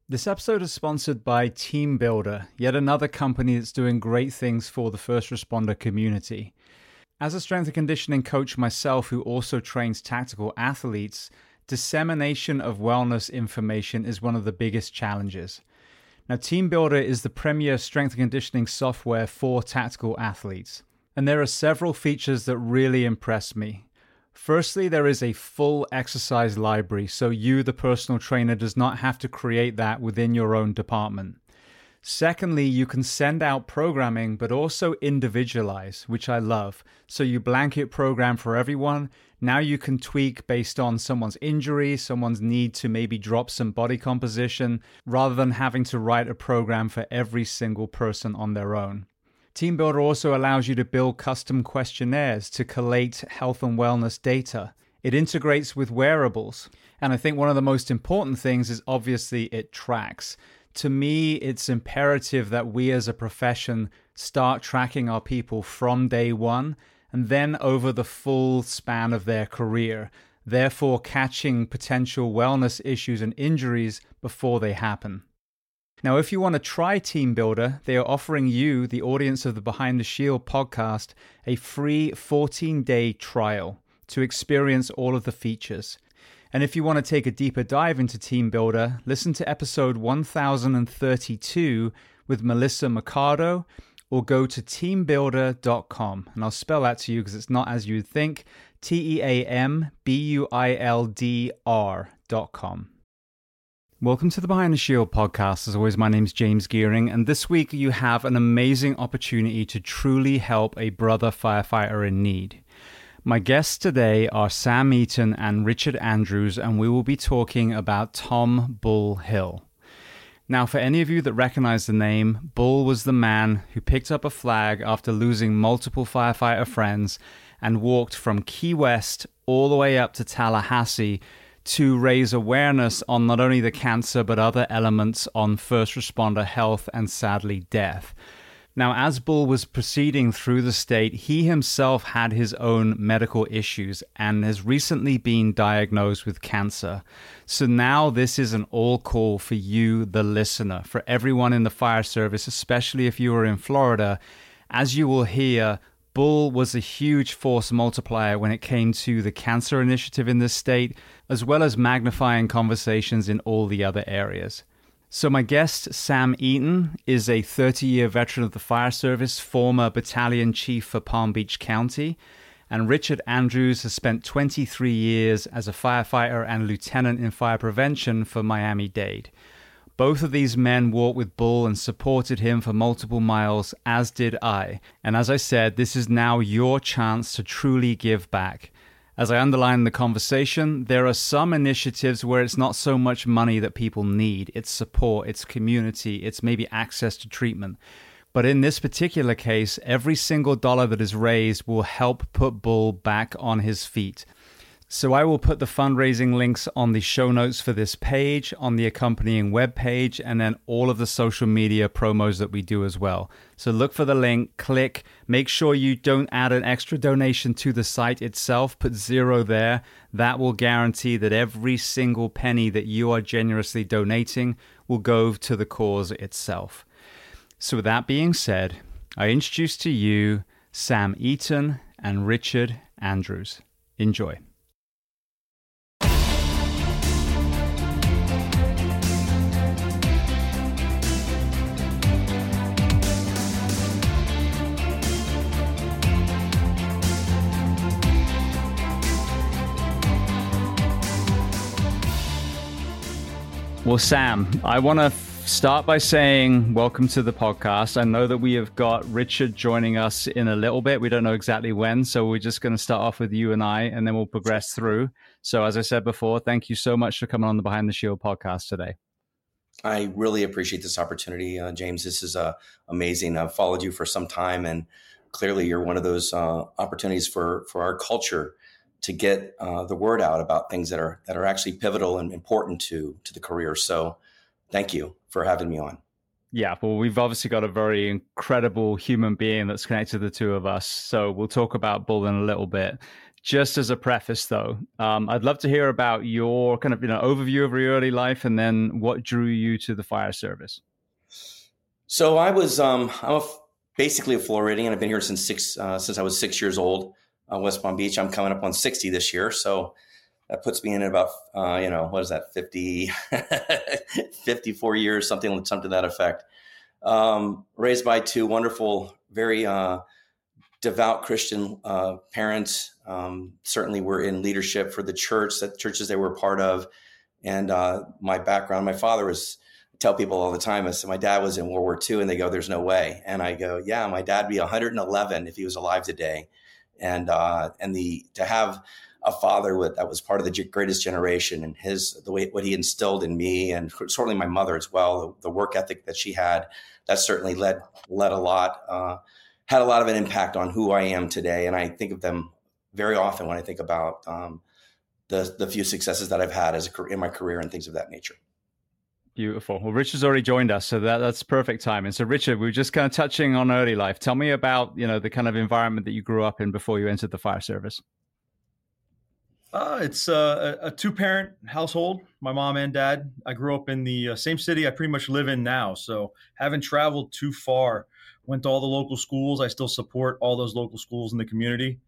This episode is sponsored by Team Builder, yet another company that's doing great things for the first responder community. As a strength and conditioning coach myself who also trains tactical athletes, dissemination of wellness information is one of the biggest challenges. Now, Team Builder is the premier strength and conditioning software for tactical athletes, and there are several features that really impress me. Firstly, there is a full exercise library, so you, the personal trainer, does not have to create that within your own department. Secondly, you can send out programming, but also individualize, which I love. So you blanket program for everyone. Now you can tweak based on someone's injury, someone's need to maybe drop some body composition, rather than having to write a program for every single person on their own. Team Builder also allows you to build custom questionnaires to collate health and wellness data. It integrates with wearables. And I think one of the most important things is obviously it tracks. To me, it's imperative that we as a profession start tracking our people from day one and then over the full span of their career, therefore catching potential wellness issues and injuries before they happen. Now, if you want to try Team Builder, they are offering you, the audience of the Behind the Shield podcast, a free 14-day trial to experience all of the features. And if you want to take a deeper dive into Team Builder, listen to episode 1032 with Melissa Mercado, or go to teambuilder.com. And I'll spell that to you because it's not as you'd think, teambuildr.com. Welcome to the Behind the Shield podcast. As always, my name's James Gearing, and this week you have an amazing opportunity to truly help a brother firefighter in need. My guests today are Sam Eaton and Richard Andrews, and we will be talking about Tom Bull Hill. Now, for any of you that recognize the name, Bull was the man who picked up a flag after losing multiple firefighter friends and walked from Key West all the way up to Tallahassee to raise awareness on not only the cancer, but other elements on first responder health and sadly death. Now, as Bull was proceeding through the state, he himself had his own medical issues and has recently been diagnosed with cancer. So now this is an all call for you, the listener, for everyone in the fire service, especially if you are in Florida. As you will hear, Bull was a huge force multiplier when it came to the cancer initiative in this state, as well as magnifying conversations in all the other areas. So my guest, Sam Eaton, is a 30-year veteran of the fire service, former battalion chief for Palm Beach County, and Richard Andrews has spent 23 years as a firefighter and lieutenant in fire prevention for Miami-Dade. Both of these men walked with Bull and supported him for multiple miles, as did I. And as I said, this is now your chance to truly give back. As I underlined in the conversation, there are some initiatives where it's not so much money that people need. It's support, it's community, it's maybe access to treatment. But in this particular case, every single dollar that is raised will help put Bull back on his feet. So I will put the fundraising links on the show notes for this page, on the accompanying webpage, and then all of the social media promos that we do as well. So look for the link, click, make sure you don't add an extra donation to the site itself, put 0 there. That will guarantee that every single penny that you are generously donating will go to the cause itself. So with that being said, I introduce to you Sam Eaton and Richard Andrews. Enjoy. Well, Sam, I want to start by saying welcome to the podcast. I know that we have got Richard joining us in a little bit. We don't know exactly when, so we're just going to start off with you and I, and then we'll progress through. So as I said before, thank you so much for coming on the Behind the Shield podcast today. I really appreciate this opportunity, James. This is amazing. I've followed you for some time, and clearly you're one of those opportunities for our culture to get the word out about things that are actually pivotal and important to the career. So thank you for having me on. Yeah, well, we've obviously got a very incredible human being that's connected the two of us. So we'll talk about Bull in a little bit. Just as a preface, though, I'd love to hear about your kind of overview of your early life, and then what drew you to the fire service. So I'm basically a Floridian. I've been here since I was 6 years old. West Palm Beach. I'm coming up on 60 this year, so that puts me in at about what is that, 50, 54 years, something to that effect. Raised by two wonderful, very devout Christian parents. Certainly were in leadership for the churches they were a part of. And my background, my father was, I tell people all the time, I said, my dad was in World War II, and they go, there's no way. And I go, yeah, my dad would be 111 if he was alive today. And to have a father that was part of the greatest generation, and what he instilled in me, and certainly my mother as well, the work ethic that she had, that certainly led a lot, had a lot of an impact on who I am today. And I think of them very often when I think about the few successes that I've had in my career and things of that nature. Beautiful. Well, Richard's already joined us, so that's perfect timing. So Richard, we were just kind of touching on early life. Tell me about, the kind of environment that you grew up in before you entered the fire service. It's a two-parent household, my mom and dad. I grew up in the same city I pretty much live in now, so haven't traveled too far. Went to all the local schools. I still support all those local schools in the community.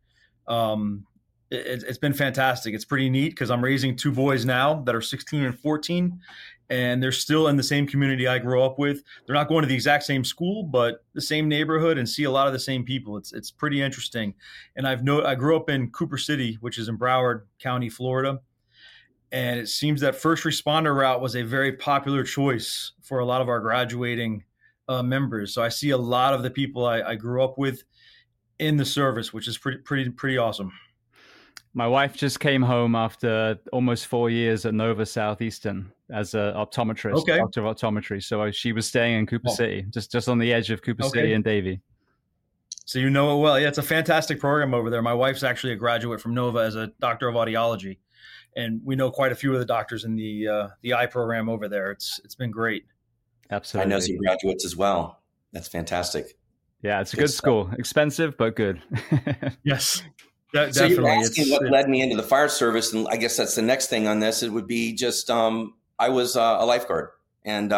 It's been fantastic. It's pretty neat because I'm raising two boys now that are 16 and 14, and they're still in the same community I grew up with. They're not going to the exact same school, but the same neighborhood, and see a lot of the same people. It's pretty interesting. And I grew up in Cooper City, which is in Broward County, Florida. And it seems that first responder route was a very popular choice for a lot of our graduating members. So I see a lot of the people I grew up with in the service, which is pretty awesome. My wife just came home after almost 4 years at Nova Southeastern as an optometrist, doctor of optometry. So she was staying in Cooper City, just on the edge of Cooper City and Davie. So you know it well. Yeah, it's a fantastic program over there. My wife's actually a graduate from Nova as a doctor of audiology, and we know quite a few of the doctors in the eye program over there. It's been great. Absolutely. I know some graduates as well. That's fantastic. Yeah, it's a good school. Expensive, but good. Yes. So you're asking what led me into the fire service, and I guess that's the next thing on this. It would be just I was a lifeguard, and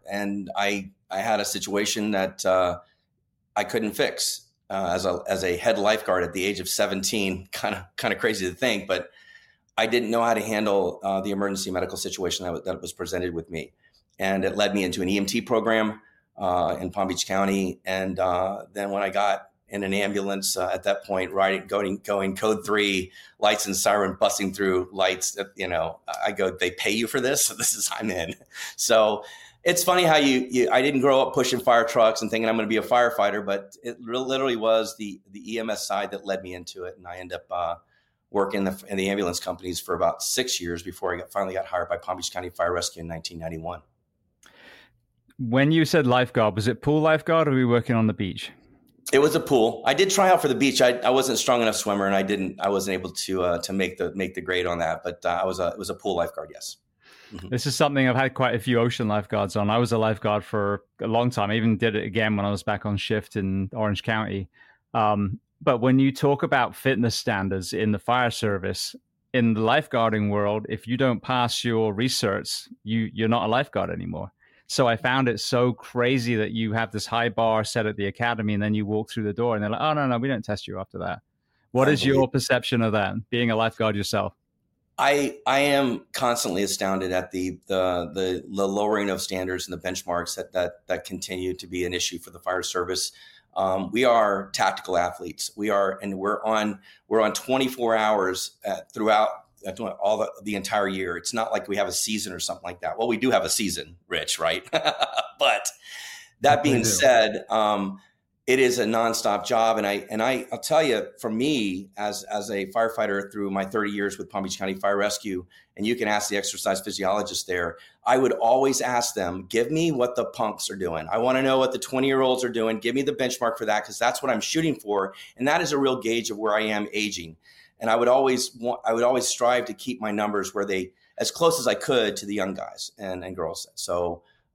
I had a situation that I couldn't fix as a head lifeguard at the age of 17. Kind of crazy to think, but I didn't know how to handle the emergency medical situation that was presented with me, and it led me into an EMT program in Palm Beach County, and then when I got in an ambulance at that point, going code 3, lights and siren busting through lights. I go, they pay you for this? So I'm in. So it's funny how I didn't grow up pushing fire trucks and thinking I'm going to be a firefighter, but it literally was the EMS side that led me into it. And I ended up working in the ambulance companies for about 6 years before I finally got hired by Palm Beach County Fire Rescue in 1991. When you said lifeguard, was it pool lifeguard or were you working on the beach? It was a pool. I did try out for the beach. I wasn't a strong enough swimmer, and I wasn't able to make the grade on that. But it was a pool lifeguard. Yes. Mm-hmm. This is something I've had quite a few ocean lifeguards on. I was a lifeguard for a long time. I even did it again when I was back on shift in Orange County. But when you talk about fitness standards in the fire service, in the lifeguarding world, if you don't pass your research, you're not a lifeguard anymore. So I found it so crazy that you have this high bar set at the academy, and then you walk through the door and they're like, oh, no, we don't test you after that. What is your perception of that, being a lifeguard yourself? I am constantly astounded at the lowering of standards and the benchmarks that continue to be an issue for the fire service. We are tactical athletes. We're on 24 hours throughout all the entire year. It's not like we have a season or something like that. Well, we do have a season, Rich, right? But that being said, it is a nonstop job. And I'll tell you, for me as a firefighter through my 30 years with Palm Beach County Fire Rescue, and you can ask the exercise physiologist there, I would always ask them, give me what the punks are doing. I want to know what the 20-year-olds are doing. Give me the benchmark for that, because that's what I'm shooting for. And that is a real gauge of where I am aging. And I would always strive to keep my numbers where they, as close as I could to the young guys and girls. So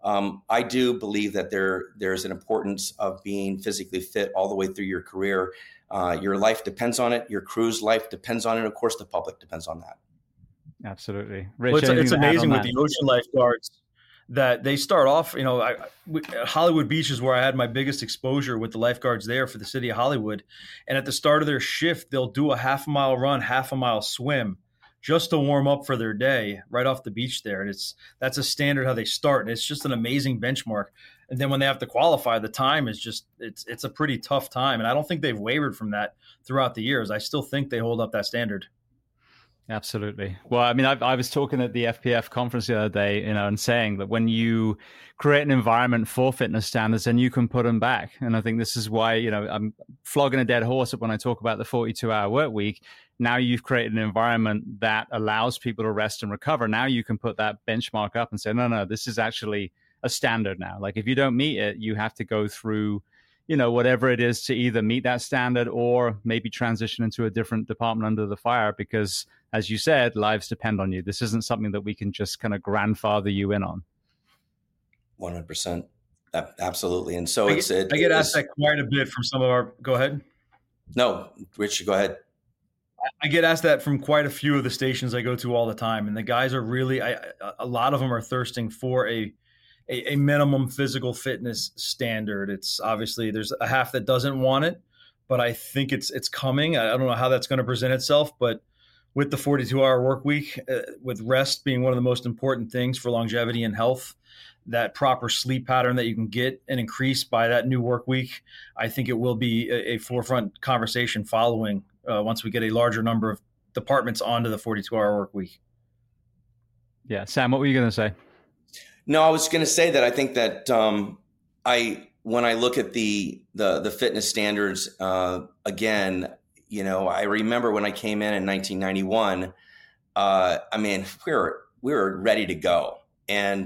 I do believe that there's an importance of being physically fit all the way through your career. Your life depends on it. Your crew's life depends on it. Of course, the public depends on that. Absolutely. Rich, well, it's amazing with the ocean lifeguards that they start off, Hollywood Beach is where I had my biggest exposure with the lifeguards there for the city of Hollywood. And at the start of their shift, they'll do a half-a-mile run, half-a-mile swim just to warm up for their day right off the beach there. And that's a standard how they start. And it's just an amazing benchmark. And then when they have to qualify, the time is just, it's a pretty tough time. And I don't think they've wavered from that throughout the years. I still think they hold up that standard. Absolutely. Well, I mean, I was talking at the FPF conference the other day, and saying that when you create an environment for fitness standards, then you can put them back. And I think this is why, I'm flogging a dead horse when I talk about the 42-hour work week. Now you've created an environment that allows people to rest and recover. Now you can put that benchmark up and say, no, this is actually a standard now. Like if you don't meet it, you have to go through whatever it is to either meet that standard or maybe transition into a different department under the fire, because as you said, lives depend on you. This isn't something that we can just kind of grandfather you in on. 100%. Absolutely. And so I get asked that quite a bit from some of our, go ahead. No, Rich, go ahead. I get asked that from quite a few of the stations I go to all the time. And the guys are really, a lot of them are thirsting for a minimum physical fitness standard. It's obviously there's a half that doesn't want it, but I think it's coming. I don't know how that's going to present itself, but with the 42-hour work week, with rest being one of the most important things for longevity and health, that proper sleep pattern that you can get and increase by that new work week, I think it will be a forefront conversation following once we get a larger number of departments onto the 42-hour work week. Yeah. Sam, what were you going to say? No, I was going to say that I think that when I look at the fitness standards, again, I remember when I came in 1991, I mean, we were ready to go. And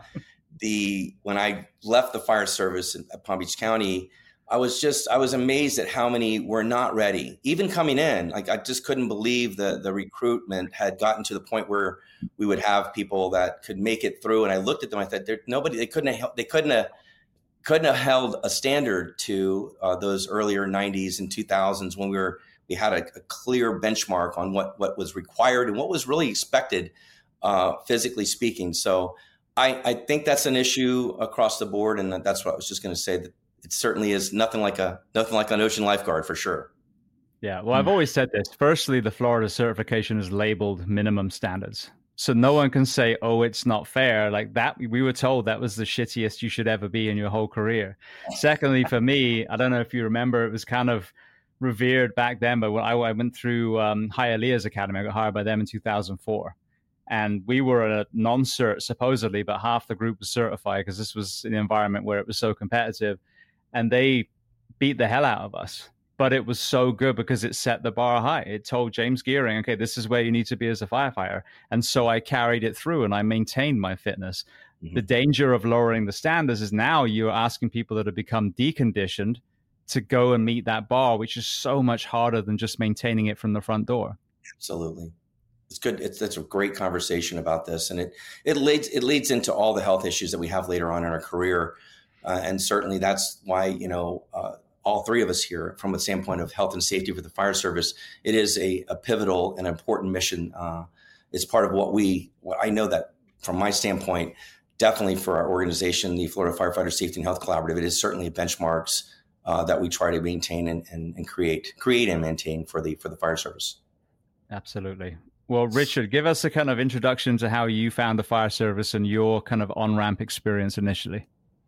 when I left the fire service at Palm Beach County, I was amazed at how many were not ready. Even coming in, like I just couldn't believe the recruitment had gotten to the point where we would have people that could make it through. And I looked at them, I thought they couldn't have held a standard to those earlier 90s and 2000s when we had a clear benchmark on what was required and what was really expected, physically speaking. So I think that's an issue across the board, and that's what I was just going to say, that it certainly is nothing like an ocean lifeguard for sure. Yeah, well, I've always said this. Firstly, the Florida certification is labeled minimum standards. So no one can say, oh, it's not fair. Like that, we were told that was the shittiest you should ever be in your whole career. Secondly, for me, I don't know if you remember, it was kind of revered back then, but when I went through Hialeah's Academy, I got hired by them in 2004. And we were a non-cert, supposedly, but half the group was certified because this was an environment where it was so competitive. And they beat the hell out of us. But it was so good because it set the bar high. It told James Gearing, okay, this is where you need to be as a firefighter. And so I carried it through and I maintained my fitness. Mm-hmm. The danger of lowering the standards is now you're asking people that have become deconditioned to go and meet that bar, which is so much harder than just maintaining it from the front door. Absolutely. It's good. It's a great conversation about this. And it leads into all the health issues that we have later on in our career. And certainly that's why, all three of us here, from a standpoint of health and safety for the fire service, it is a pivotal and important mission. It's part of what I know that from my standpoint, definitely for our organization, the Florida Firefighter Safety and Health Collaborative, it is certainly benchmarks that we try to maintain and create and maintain for the fire service. Absolutely. Well, Richard, give us a kind of introduction to how you found the fire service and your kind of on-ramp experience initially.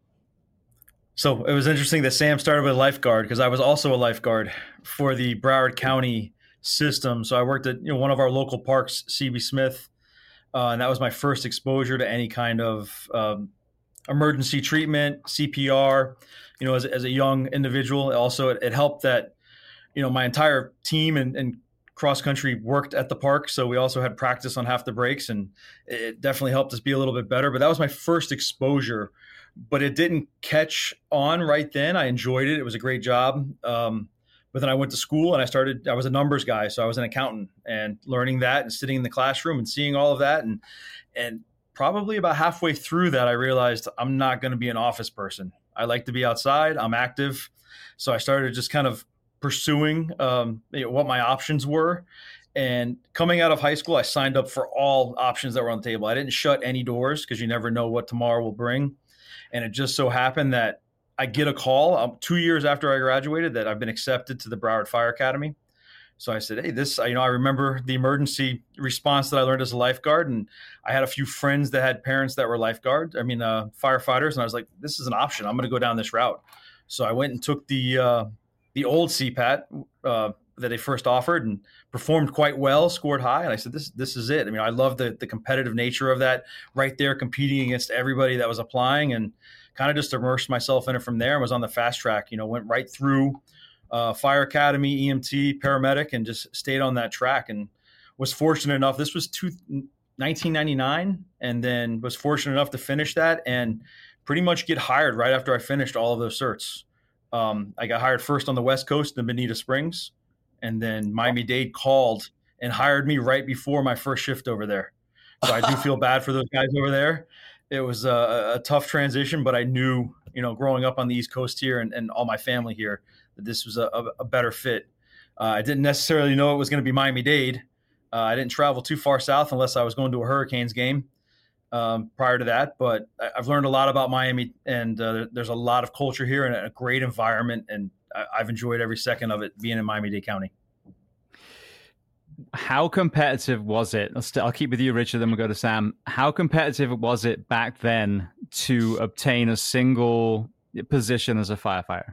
So it was interesting that Sam started with lifeguard because I was also a lifeguard for the Broward County system. So I worked at one of our local parks, C.B. Smith, and that was my first exposure to any kind of emergency treatment, CPR. As a young individual, also it helped that my entire team and cross country worked at the park, so we also had practice on half the breaks, and it definitely helped us be a little bit better. But that was my first exposure. But it didn't catch on right then. I enjoyed it. It was a great job. But then I went to school and I was a numbers guy. So I was an accountant, and learning that and sitting in the classroom and seeing all of that. And probably about halfway through that, I realized I'm not going to be an office person. I like to be outside. I'm active. So I started just kind of pursuing what my options were. And coming out of high school, I signed up for all options that were on the table. I didn't shut any doors because you never know what tomorrow will bring. And it just so happened that I get a call 2 years after I graduated that I've been accepted to the Broward Fire Academy. So I said, hey, I remember the emergency response that I learned as a lifeguard. And I had a few friends that had parents that were firefighters. And I was like, this is an option. I'm going to go down this route. So I went and took the old CPAT that they first offered and performed quite well, scored high. And I said, this is it. I mean, I love the competitive nature of that, right there competing against everybody that was applying, and kind of just immersed myself in it from there, and was on the fast track, went right through Fire Academy, EMT, paramedic, and just stayed on that track, and was fortunate enough. This was 1999, and then was fortunate enough to finish that and pretty much get hired right after I finished all of those certs. I got hired first on the West Coast in Bonita Springs, and then Miami-Dade called and hired me right before my first shift over there. So I do feel bad for those guys over there. It was a tough transition, but I knew, growing up on the East Coast here and all my family here, that this was a better fit. I didn't necessarily know it was going to be Miami-Dade. I didn't travel too far south unless I was going to a Hurricanes game prior to that. But I've learned a lot about Miami, and there's a lot of culture here and a great environment, and I've enjoyed every second of it being in Miami-Dade County. How competitive was it? I'll keep with you, Richard, then we'll go to Sam. How competitive was it back then to obtain a single position as a firefighter?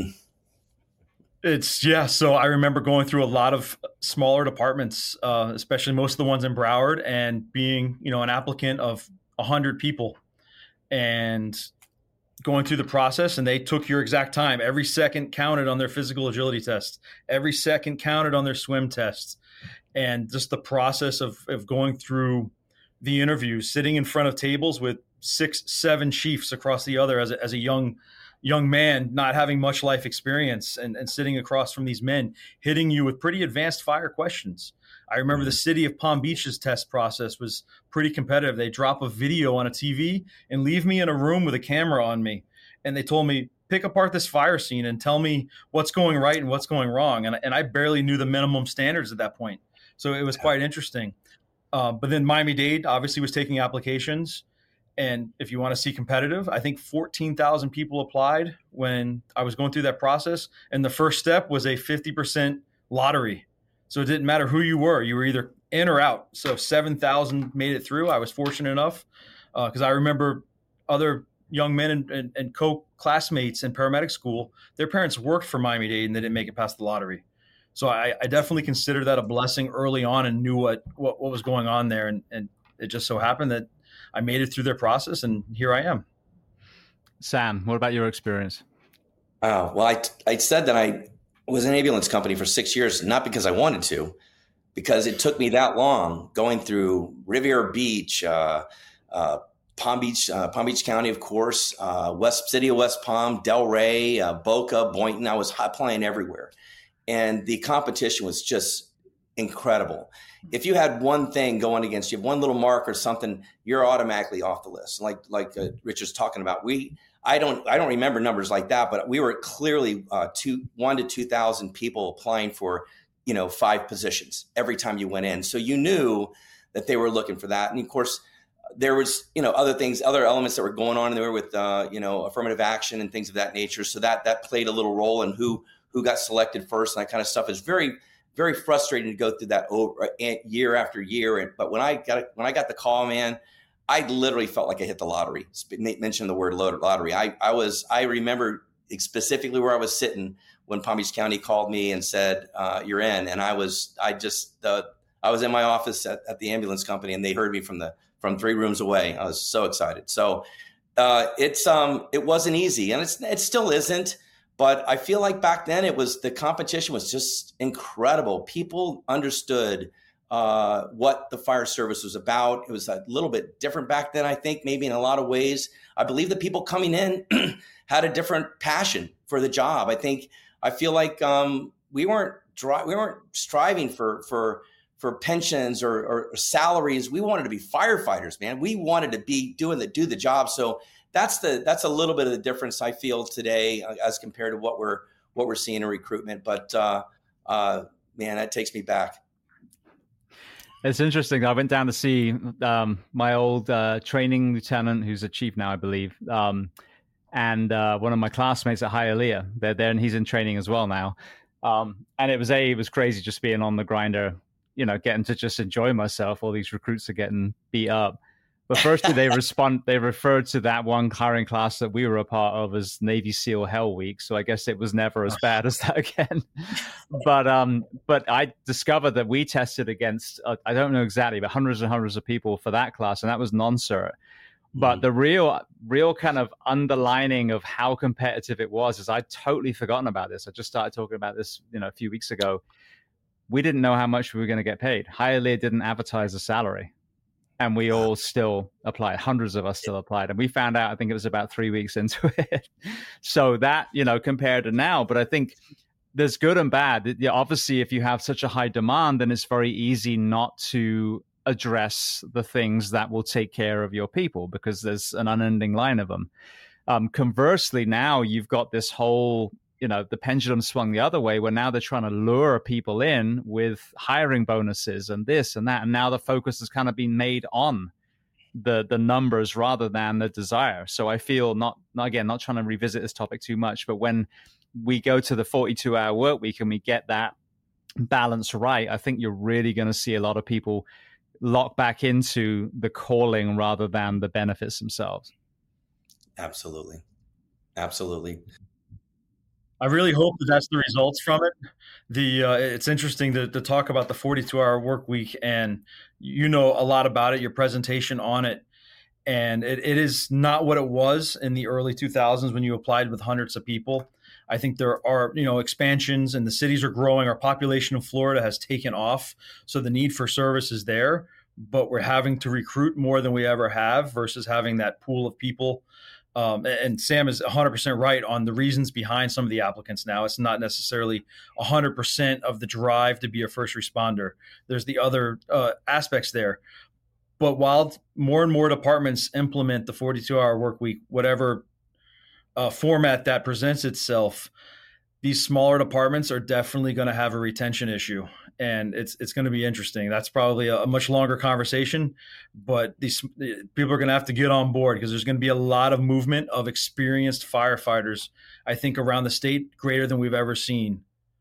So I remember going through a lot of smaller departments, especially most of the ones in Broward, and being, an applicant of 100 people and going through the process, and they took your exact time. Every second counted on their physical agility tests. Every second counted on their swim tests. And just the process of going through the interviews, sitting in front of tables with 6-7 chiefs across the other as a young man, not having much life experience, and sitting across from these men, hitting you with pretty advanced fire questions. I remember the city of Palm Beach's test process was pretty competitive. They drop a video on a TV and leave me in a room with a camera on me. And they told me, pick apart this fire scene and tell me what's going right and what's going wrong. And I barely knew the minimum standards at that point. So it was quite interesting. But then Miami-Dade obviously was taking applications. And if you want to see competitive, I think 14,000 people applied when I was going through that process. And the first step was a 50% lottery. So it didn't matter who you were either in or out. So 7,000 made it through. I was fortunate enough because I remember other young men and co-classmates in paramedic school, their parents worked for Miami-Dade and they didn't make it past the lottery. So I definitely considered that a blessing early on and knew what was going on there. And it just so happened that I made it through their process, and here I am. Sam, what about your experience? Well, I said that I was in an ambulance company for 6 years, not because I wanted to, because it took me that long going through Riviera Beach, Palm Beach County, of course, City of West Palm, Delray, Boca, Boynton. I was applying everywhere. And the competition was just incredible. If you had one thing going against you, one little mark or something, you're automatically off the list. Like Richard's talking about, I don't remember numbers like that, but we were clearly 1,000 to 2,000 people applying for 5 positions every time you went in. So you knew that they were looking for that. And of course, there was other things, other elements that were going on there with affirmative action and things of that nature. So that played a little role in who got selected first, and that kind of stuff. Is very, very frustrating to go through that year after year. But when I got the call, man, I literally felt like I hit the lottery. Nate mentioned the word lottery. I remember specifically where I was sitting when Palm Beach County called me and said, "You're in." And I was in my office at the ambulance company, and they heard me from 3 rooms away. I was so excited. So it wasn't easy, and it still isn't. But I feel like back then the competition was just incredible. People understood what the fire service was about. It was a little bit different back then, I think, maybe in a lot of ways. I believe the people coming in had a different passion for the job. I feel like we weren't striving for for pensions or salaries. We wanted to be firefighters, man. We wanted to be do the job. So that's a little bit of the difference I feel today as compared to what we're seeing in recruitment. But man, that takes me back. It's interesting. I went down to see my old training lieutenant, who's a chief now, I believe, and one of my classmates at Hialeah. They're there, and he's in training as well now. And it was crazy just being on the grinder, getting to just enjoy myself. All these recruits are getting beat up. But firstly, they referred to that one hiring class that we were a part of as Navy SEAL Hell Week. So I guess it was never as bad as that again. But I discovered that we tested against, I don't know exactly, but hundreds and hundreds of people for that class. And that was non-cert. But the real kind of underlining of how competitive it was is I'd totally forgotten about this. I just started talking about this, a few weeks ago. We didn't know how much we were going to get paid. Hialeah didn't advertise a salary. And we all still applied. Hundreds of us still applied. And we found out, I think it was about 3 weeks into it. So that, compared to now, but I think there's good and bad. Obviously, if you have such a high demand, then it's very easy not to address the things that will take care of your people because there's an unending line of them. Conversely, now you've got this whole, the pendulum swung the other way where now they're trying to lure people in with hiring bonuses and this and that. And now the focus has kind of been made on the numbers rather than the desire. So I feel not trying to revisit this topic too much, but when we go to the 42-hour work week and we get that balance right, I think you're really going to see a lot of people lock back into the calling rather than the benefits themselves. Absolutely. I really hope that that's the results from it. It's interesting to talk about the 42-hour work week, and a lot about it, your presentation on it. And it is not what it was in the early 2000s when you applied with hundreds of people. I think there are, expansions and the cities are growing. Our population in Florida has taken off. So the need for service is there, but we're having to recruit more than we ever have versus having that pool of people. And Sam is 100% right on the reasons behind some of the applicants now. It's not necessarily 100% of the drive to be a first responder. There's the other aspects there. But while more and more departments implement the 42-hour work week, whatever format that presents itself, these smaller departments are definitely going to have a retention issue. And it's going to be interesting. That's probably a much longer conversation, but these people are going to have to get on board because there's going to be a lot of movement of experienced firefighters, I think, around the state, greater than we've ever seen.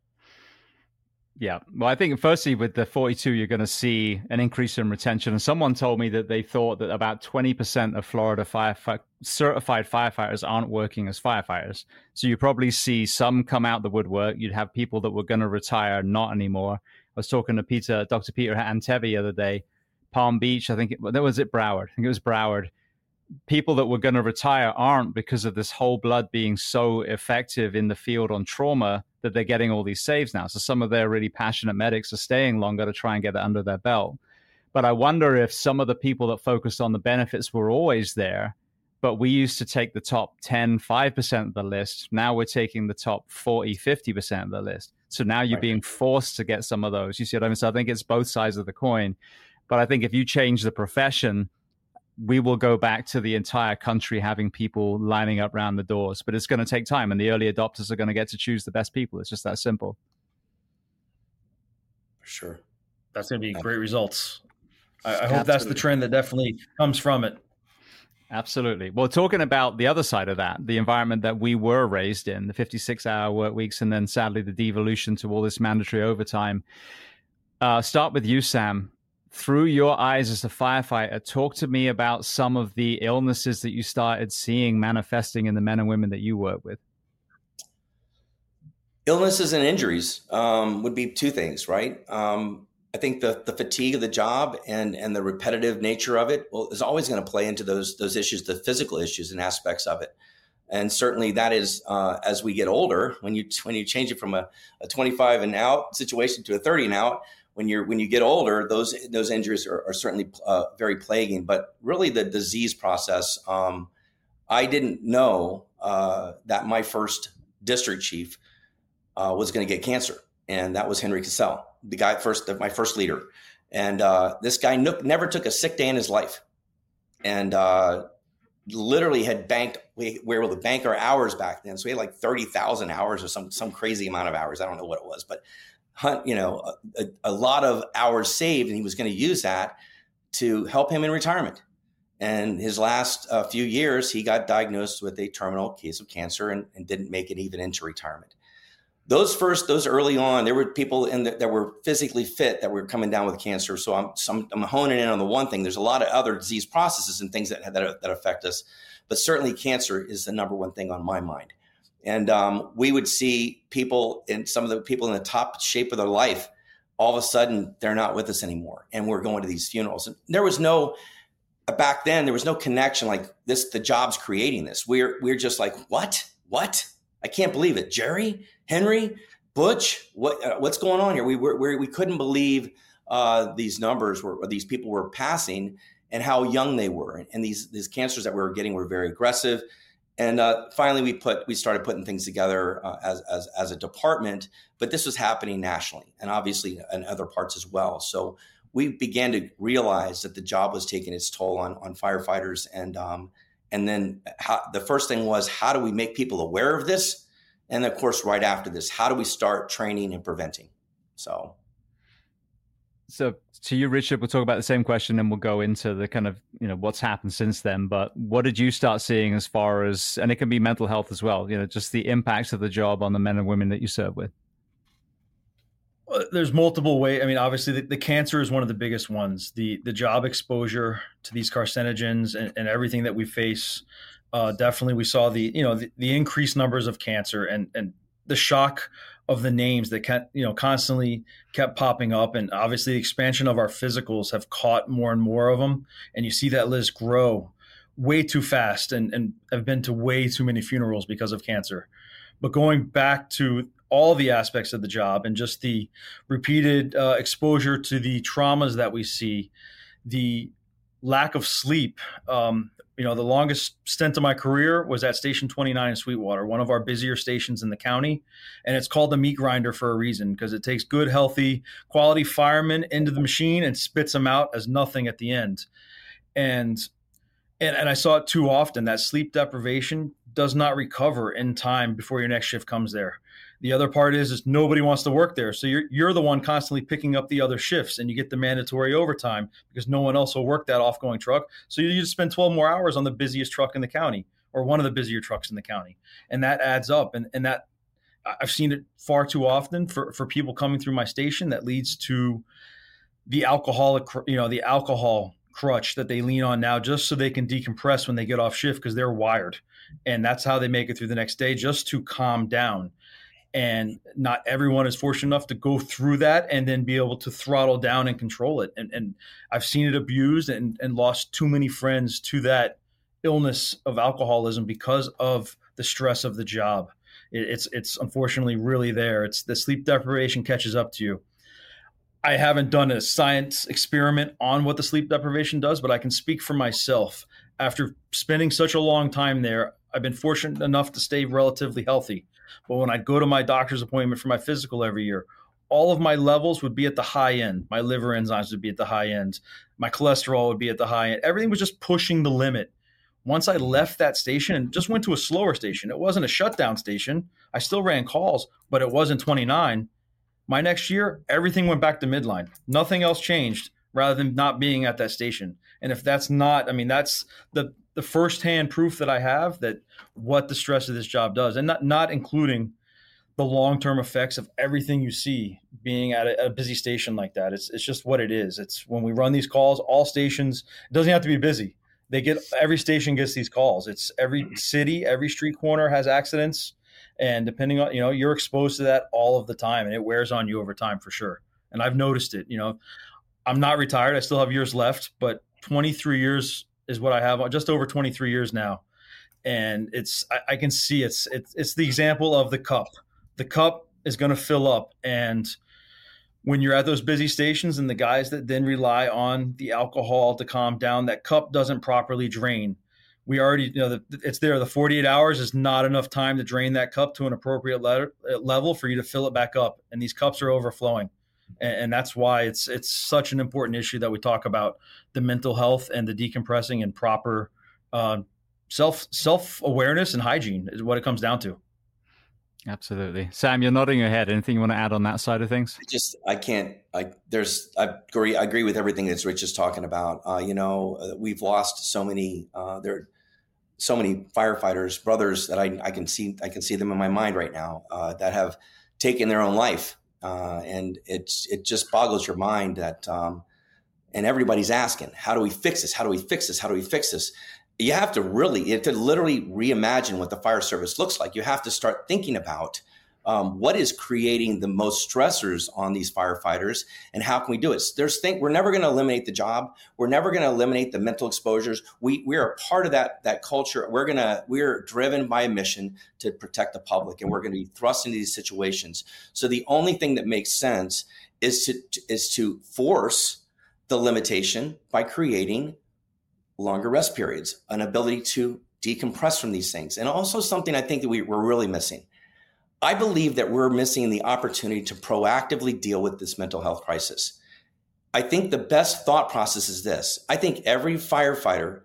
Yeah. Well, I think firstly with the 42, you're going to see an increase in retention. And someone told me that they thought that about 20% of Florida certified firefighters aren't working as firefighters. So you probably see some come out the woodwork. You'd have people that were going to retire, not anymore. I was talking to Dr. Peter Antevi the other day, Palm Beach. I think Broward. I think it was Broward. People that were going to retire aren't because of this whole blood being so effective in the field on trauma that they're getting all these saves now. So some of their really passionate medics are staying longer to try and get it under their belt. But I wonder if some of the people that focused on the benefits were always there, but we used to take the top 10, 5% of the list. Now we're taking the top 40, 50% of the list. So now you're being forced to get some of those. You see what I mean? So I think it's both sides of the coin. But I think if you change the profession, we will go back to the entire country having people lining up around the doors. But it's going to take time, and the early adopters are going to get to choose the best people. It's just that simple. For sure. That's going to be great results. I hope that's the trend that definitely comes from it. Absolutely. Well, talking about the other side of that, the environment that we were raised in, the 56-hour work weeks, and then sadly the devolution to all this mandatory overtime. Start with you, Sam. Through your eyes as a firefighter, talk to me about some of the illnesses that you started seeing manifesting in the men and women that you work with. Illnesses and injuries would be two things, right? I think the fatigue of the job and the repetitive nature of it is always going to play into those issues, the physical issues and aspects of it. And certainly that is as we get older, when you change it from a 25 and out situation to a 30 and out, when you get older, those injuries are certainly very plaguing. But really the disease process, I didn't know that my first district chief was going to get cancer. and that was Henry Cassell, the guy my first leader. And this guy never took a sick day in his life, and literally had banked. We were able to bank our hours back then, so we had like 30,000 hours or some crazy amount of hours. I don't know what it was, but a lot of hours saved, and he was going to use that to help him in retirement. And his last few years, he got diagnosed with a terminal case of cancer and didn't make it even into retirement. Those early on, there were people that were physically fit that were coming down with cancer. So I'm honing in on the one thing. There's a lot of other disease processes and things that affect us, but certainly cancer is the number one thing on my mind. And we would see some of the people in the top shape of their life, all of a sudden they're not with us anymore, and we're going to these funerals. And back then there was no connection like this. The job's creating this. We're just like, what? I can't believe it. Jerry, Henry, Butch, what's going on here? We couldn't believe these numbers these people were passing and how young they were. And these cancers that we were getting were very aggressive. And finally we started putting things together as a department, but this was happening nationally and obviously in other parts as well. So we began to realize that the job was taking its toll on firefighters. And then the first thing was, how do we make people aware of this? And of course, right after this, how do we start training and preventing? So to you, Richard, we'll talk about the same question and we'll go into the kind of, what's happened since then. But what did you start seeing as far as, and it can be mental health as well, just the impacts of the job on the men and women that you serve with? There's multiple ways. I mean, obviously the cancer is one of the biggest ones. The job exposure to these carcinogens and everything that we face. Definitely we saw the increased numbers of cancer and the shock of the names that constantly kept popping up. And obviously the expansion of our physicals have caught more and more of them. And you see that list grow way too fast and have been to way too many funerals because of cancer. But going back to all the aspects of the job and just the repeated exposure to the traumas that we see, the lack of sleep. The longest stint of my career was at Station 29 in Sweetwater, one of our busier stations in the county. And it's called the meat grinder for a reason, because it takes good, healthy, quality firemen into the machine and spits them out as nothing at the end. And I saw it too often, that sleep deprivation does not recover in time before your next shift comes there. The other part is nobody wants to work there. So you're the one constantly picking up the other shifts, and you get the mandatory overtime because no one else will work that off-going truck. So you just spend 12 more hours on the busiest truck in the county, or one of the busier trucks in the county. And that adds up. And that I've seen it far too often for people coming through my station. That leads to the alcohol crutch that they lean on now just so they can decompress when they get off shift, because they're wired. And that's how they make it through the next day, just to calm down. And not everyone is fortunate enough to go through that and then be able to throttle down and control it. And I've seen it abused and lost too many friends to that illness of alcoholism because of the stress of the job. It's unfortunately really there. It's the sleep deprivation catches up to you. I haven't done a science experiment on what the sleep deprivation does, but I can speak for myself. After spending such a long time there, I've been fortunate enough to stay relatively healthy. But when I'd go to my doctor's appointment for my physical every year, all of my levels would be at the high end. My liver enzymes would be at the high end. My cholesterol would be at the high end. Everything was just pushing the limit. Once I left that station and just went to a slower station, it wasn't a shutdown station. I still ran calls, but it wasn't 29. My next year, everything went back to midline. Nothing else changed rather than not being at that station. And if that's not, that's the firsthand proof that I have that what the stress of this job does, and not including the long-term effects of everything you see being at a busy station like that. It's just what it is. It's when we run these calls, all stations, it doesn't have to be busy. Every station gets these calls. It's every city, every street corner has accidents. And depending on, you're exposed to that all of the time, and it wears on you over time for sure. And I've noticed it. I'm not retired. I still have years left, but 23 years is what I have, just over 23 years now. And I can see it's the example of the cup. The cup is going to fill up. And when you're at those busy stations and the guys that then rely on the alcohol to calm down, that cup doesn't properly drain. we already, it's there. The 48 hours is not enough time to drain that cup to an appropriate level for you to fill it back up. And these cups are overflowing. And that's why it's such an important issue that we talk about the mental health and the decompressing and proper self-awareness and hygiene is what it comes down to. Absolutely. Sam, you're nodding your head. Anything you want to add on that side of things? I agree with everything that Rich is talking about. We've lost so many, there are so many firefighters, brothers that I can see them in my mind right now that have taken their own life. And it just boggles your mind that, and everybody's asking, how do we fix this? How do we fix this? How do we fix this? You have to literally reimagine what the fire service looks like. You have to start thinking about what is creating the most stressors on these firefighters and how can we do it? We're never going to eliminate the job. We're never going to eliminate the mental exposures. We are a part of that culture. We're driven by a mission to protect the public, and we're going to be thrust into these situations. So the only thing that makes sense is to force the limitation by creating longer rest periods, an ability to decompress from these things. And also something I think that we're really missing. I believe that we're missing the opportunity to proactively deal with this mental health crisis. I think the best thought process is this. I think every firefighter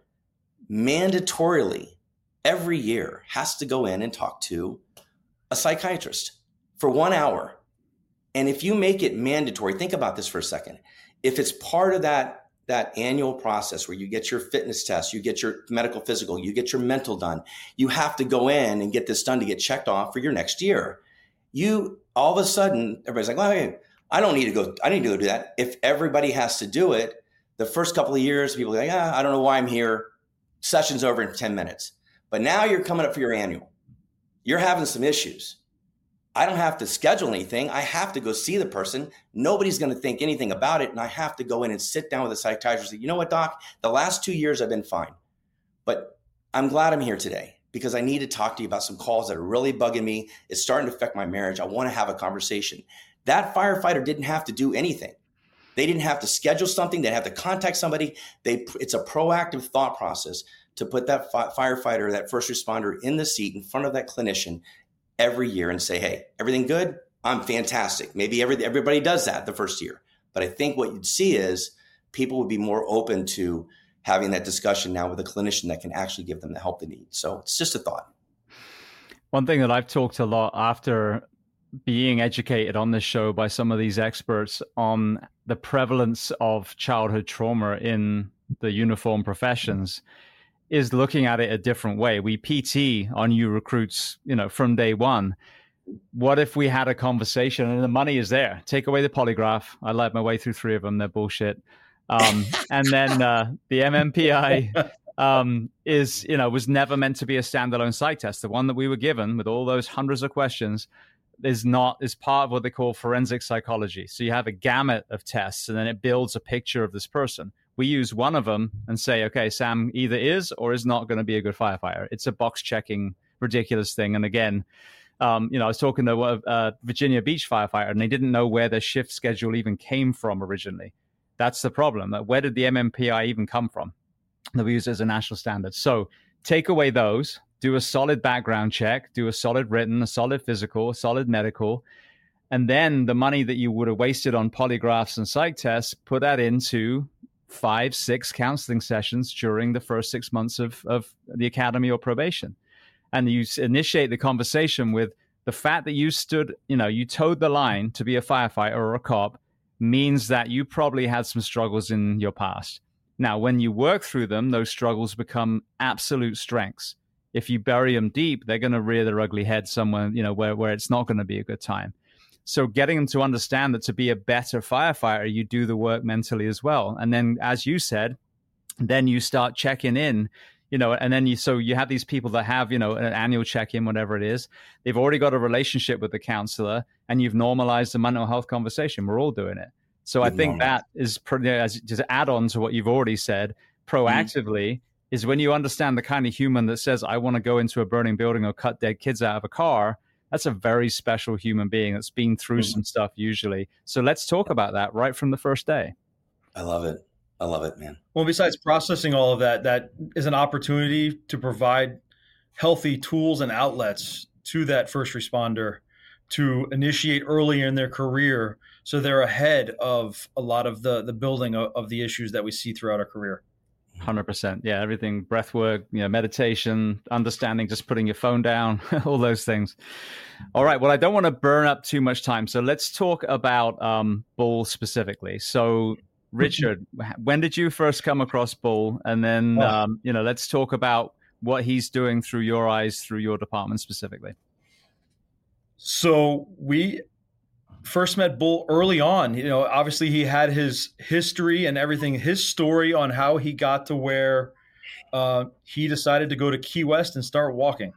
mandatorily every year has to go in and talk to a psychiatrist for 1 hour. And if you make it mandatory, think about this for a second. If it's part of that annual process where you get your fitness test, you get your medical physical, you get your mental done, you have to go in and get this done to get checked off for your next year. You all of a sudden, everybody's like, well, hey, I need to go do that. If everybody has to do it, the first couple of years, people are like, I don't know why I'm here. Session's over in 10 minutes. But now you're coming up for your annual. You're having some issues. I don't have to schedule anything. I have to go see the person. Nobody's going to think anything about it. And I have to go in and sit down with a psychiatrist and say, you know what, doc, the last 2 years I've been fine, but I'm glad I'm here today because I need to talk to you about some calls that are really bugging me. It's starting to affect my marriage. I want to have a conversation. That firefighter didn't have to do anything. They didn't have to schedule something. They didn't have to contact somebody. It's a proactive thought process to put that firefighter, that first responder in the seat in front of that clinician every year and say, hey, everything good? I'm fantastic. Maybe everybody does that the first year. But I think what you'd see is people would be more open to having that discussion now with a clinician that can actually give them the help they need. So it's just a thought. One thing that I've talked a lot after being educated on this show by some of these experts on the prevalence of childhood trauma in the uniform professions is looking at it a different way. We PT on new recruits, from day one. What if we had a conversation and the money is there? Take away the polygraph. I led my way through 3 of them. They're bullshit. And then the MMPI was never meant to be a standalone psych test. The one that we were given with all those hundreds of questions is part of what they call forensic psychology. So you have a gamut of tests and then it builds a picture of this person. We use one of them and say, okay, Sam either is or is not going to be a good firefighter. It's a box checking, ridiculous thing. And again, I was talking to a Virginia Beach firefighter and they didn't know where their shift schedule even came from originally. That's the problem. Where did the MMPI even come from that we use as a national standard? So take away those, do a solid background check, do a solid written, a solid physical, a solid medical. And then the money that you would have wasted on polygraphs and psych tests, put that into 5-6 counseling sessions during the first 6 months of the academy or probation. And you initiate the conversation with the fact that you towed the line to be a firefighter or a cop means that you probably had some struggles in your past. Now, when you work through them, those struggles become absolute strengths. If you bury them deep, they're going to rear their ugly head somewhere, where it's not going to be a good time. So getting them to understand that to be a better firefighter, you do the work mentally as well. And then, as you said, then you start checking in, and then you have these people that have, an annual check-in, whatever it is. They've already got a relationship with the counselor and you've normalized the mental health conversation. We're all doing it. So I think that is pretty, as just add on to what you've already said, proactively is when you understand the kind of human that says, I want to go into a burning building or cut dead kids out of a car. That's a very special human being that's been through some stuff usually. So let's talk about that right from the first day. I love it. I love it, man. Well, besides processing all of that, that is an opportunity to provide healthy tools and outlets to that first responder to initiate early in their career, so they're ahead of a lot of the building of the issues that we see throughout our career. 100%. Yeah, everything, breath work, meditation, understanding, just putting your phone down, all those things. All right. Well, I don't want to burn up too much time, so let's talk about Bull specifically. So, Richard, when did you first come across Bull? And then, let's talk about what he's doing through your eyes, through your department specifically. So we first met Bull early on. Obviously he had his history and everything, his story on how he got to where he decided to go to Key West and start walking.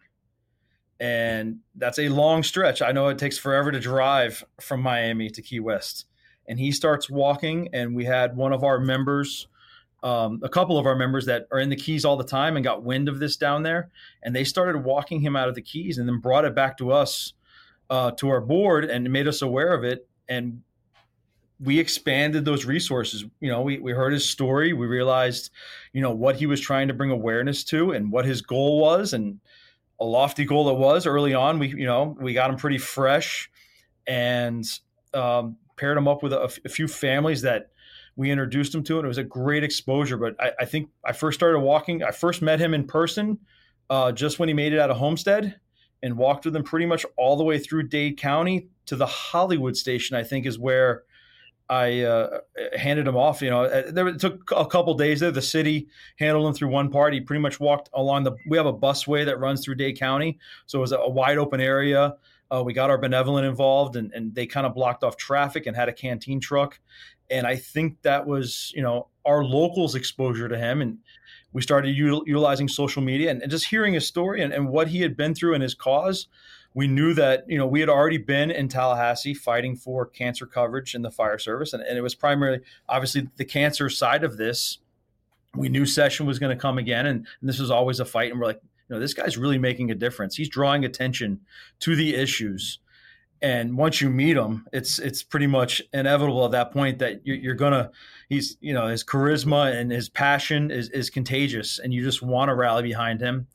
And that's a long stretch. I know it takes forever to drive from Miami to Key West. And he starts walking, and we had one of our members, a couple of our members that are in the Keys all the time and got wind of this down there. And they started walking him out of the Keys and then brought it back to us, to our board, and made us aware of it. And we expanded those resources. We heard his story. We realized, what he was trying to bring awareness to and what his goal was, and a lofty goal it was early on. We got him pretty fresh and paired him up with a few families that we introduced him to, and it was a great exposure. But I think I first started walking. I first met him in person just when he made it out of Homestead, and walked with him pretty much all the way through Dade County to the Hollywood station, I think is where I handed him off. It took a couple days there. The city handled him through one part. He pretty much walked along we have a busway that runs through Dade County. So it was a wide open area. We got our benevolent involved, and they kind of blocked off traffic and had a canteen truck. And I think that was, our locals' exposure to him. And we started utilizing social media and just hearing his story and what he had been through and his cause. We knew that, we had already been in Tallahassee fighting for cancer coverage in the fire service. And it was primarily, obviously, the cancer side of this. We knew session was going to come again. And this was always a fight. And we're like, this guy's really making a difference. He's drawing attention to the issues. And once you meet him, it's pretty much inevitable at that point that his charisma and his passion is contagious, and you just want to rally behind him.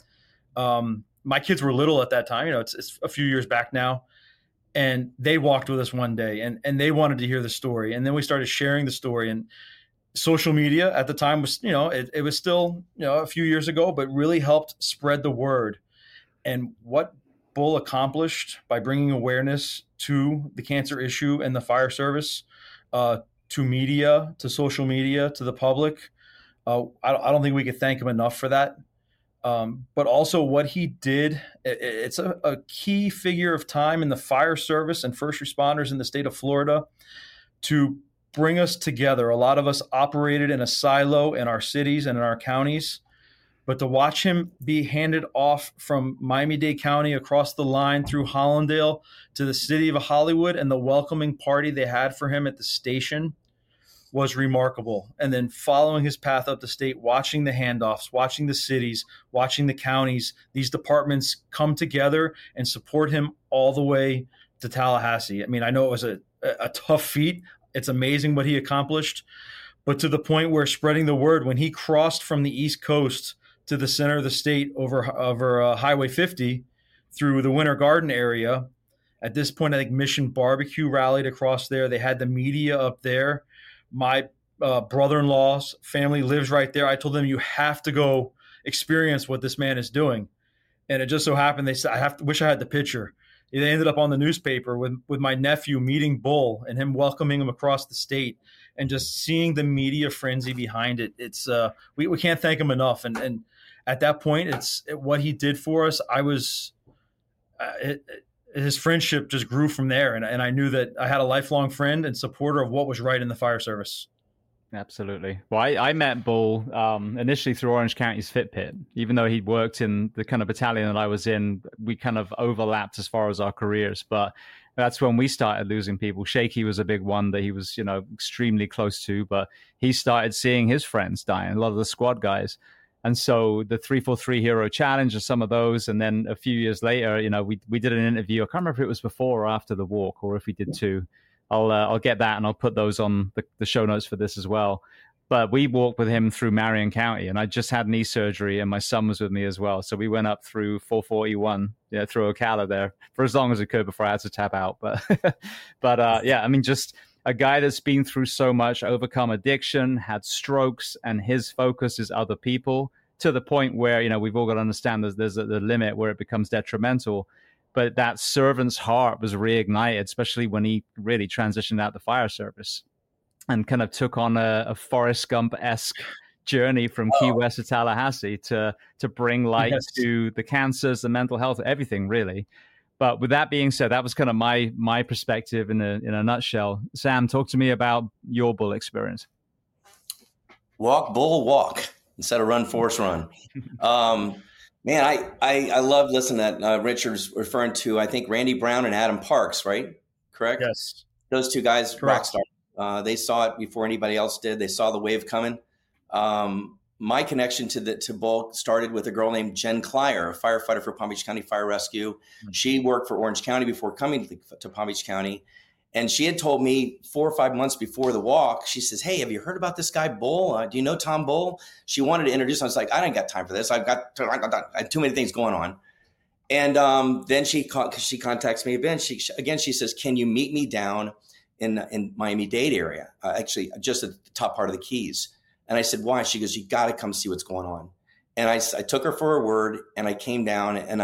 My kids were little at that time, it's a few years back now, and they walked with us one day and they wanted to hear the story. And then we started sharing the story, and social media at the time was, it was still, a few years ago, but really helped spread the word. And what Bull accomplished by bringing awareness to the cancer issue and the fire service, to media, to social media, to the public. I don't think we could thank him enough for that. But also what he did, it's a key figure of time in the fire service and first responders in the state of Florida to bring us together. A lot of us operated in a silo in our cities and in our counties. But to watch him be handed off from Miami-Dade County across the line through Hollandale to the city of Hollywood, and the welcoming party they had for him at the station was remarkable. And then following his path up the state, watching the handoffs, watching the cities, watching the counties, these departments come together and support him all the way to Tallahassee. I mean, I know it was a tough feat. It's amazing what he accomplished. But to the point where spreading the word, when he crossed from the East Coast to the center of the state over Highway 50 through the Winter Garden area. At this point, I think Mission Barbecue rallied across there. They had the media up there. My brother-in-law's family lives right there. I told them, you have to go experience what this man is doing. And it just so happened, they said, wish I had the picture. They ended up on the newspaper with my nephew meeting Bull and him welcoming him across the state, and just seeing the media frenzy behind it. It's we can't thank him enough. And at that point, what he did for us. His friendship just grew from there. And I knew that I had a lifelong friend and supporter of what was right in the fire service. Absolutely. Well, I met Bull initially through Orange County's Fit Pit. Even though he'd worked in the kind of battalion that I was in, we kind of overlapped as far as our careers. But that's when we started losing people. Shaky was a big one that he was, extremely close to. But he started seeing his friends dying, a lot of the squad guys. And so the 343 Hero Challenge are some of those. And then a few years later, we did an interview. I can't remember if it was before or after the walk, or if we did two. I'll get that and I'll put those on the show notes for this as well. But we walked with him through Marion County, and I just had knee surgery, and my son was with me as well. So we went up through 441, through Ocala there for as long as we could before I had to tap out. But, I mean, just a guy that's been through so much, overcome addiction, had strokes, and his focus is other people, to the point where, we've all got to understand there's the limit where it becomes detrimental. But that servant's heart was reignited, especially when he really transitioned out the fire service and kind of took on a Forrest Gump-esque journey from Key West to Tallahassee to bring light to the cancers, the mental health, everything really. But with that being said, that was kind of my perspective in a nutshell. Sam, talk to me about your bull experience. Walk, bull, walk instead of run, force, run. Man, I love listening that Richard's referring to, I think, Randy Brown and Adam Parks, right? Correct? Yes. Those two guys, rock stars. They saw it before anybody else did. They saw the wave coming. My connection to bull started with a girl named Jen Clyer, a firefighter for Palm Beach County Fire Rescue. Mm-hmm. She worked for Orange County before coming to Palm Beach County. And she had told me 4 or 5 months before the walk, she says, "Hey, have you heard about this guy Bull? Do you know Tom Bull?" She wanted to introduce him. I was like, I didn't got time for this. I had too many things going on. And then she contacts me again. She says, "Can you meet me down in Miami-Dade area, actually just at the top part of the Keys?" And I said, "Why?" She goes, "You got to come see what's going on." And I took her for her word, and I came down, and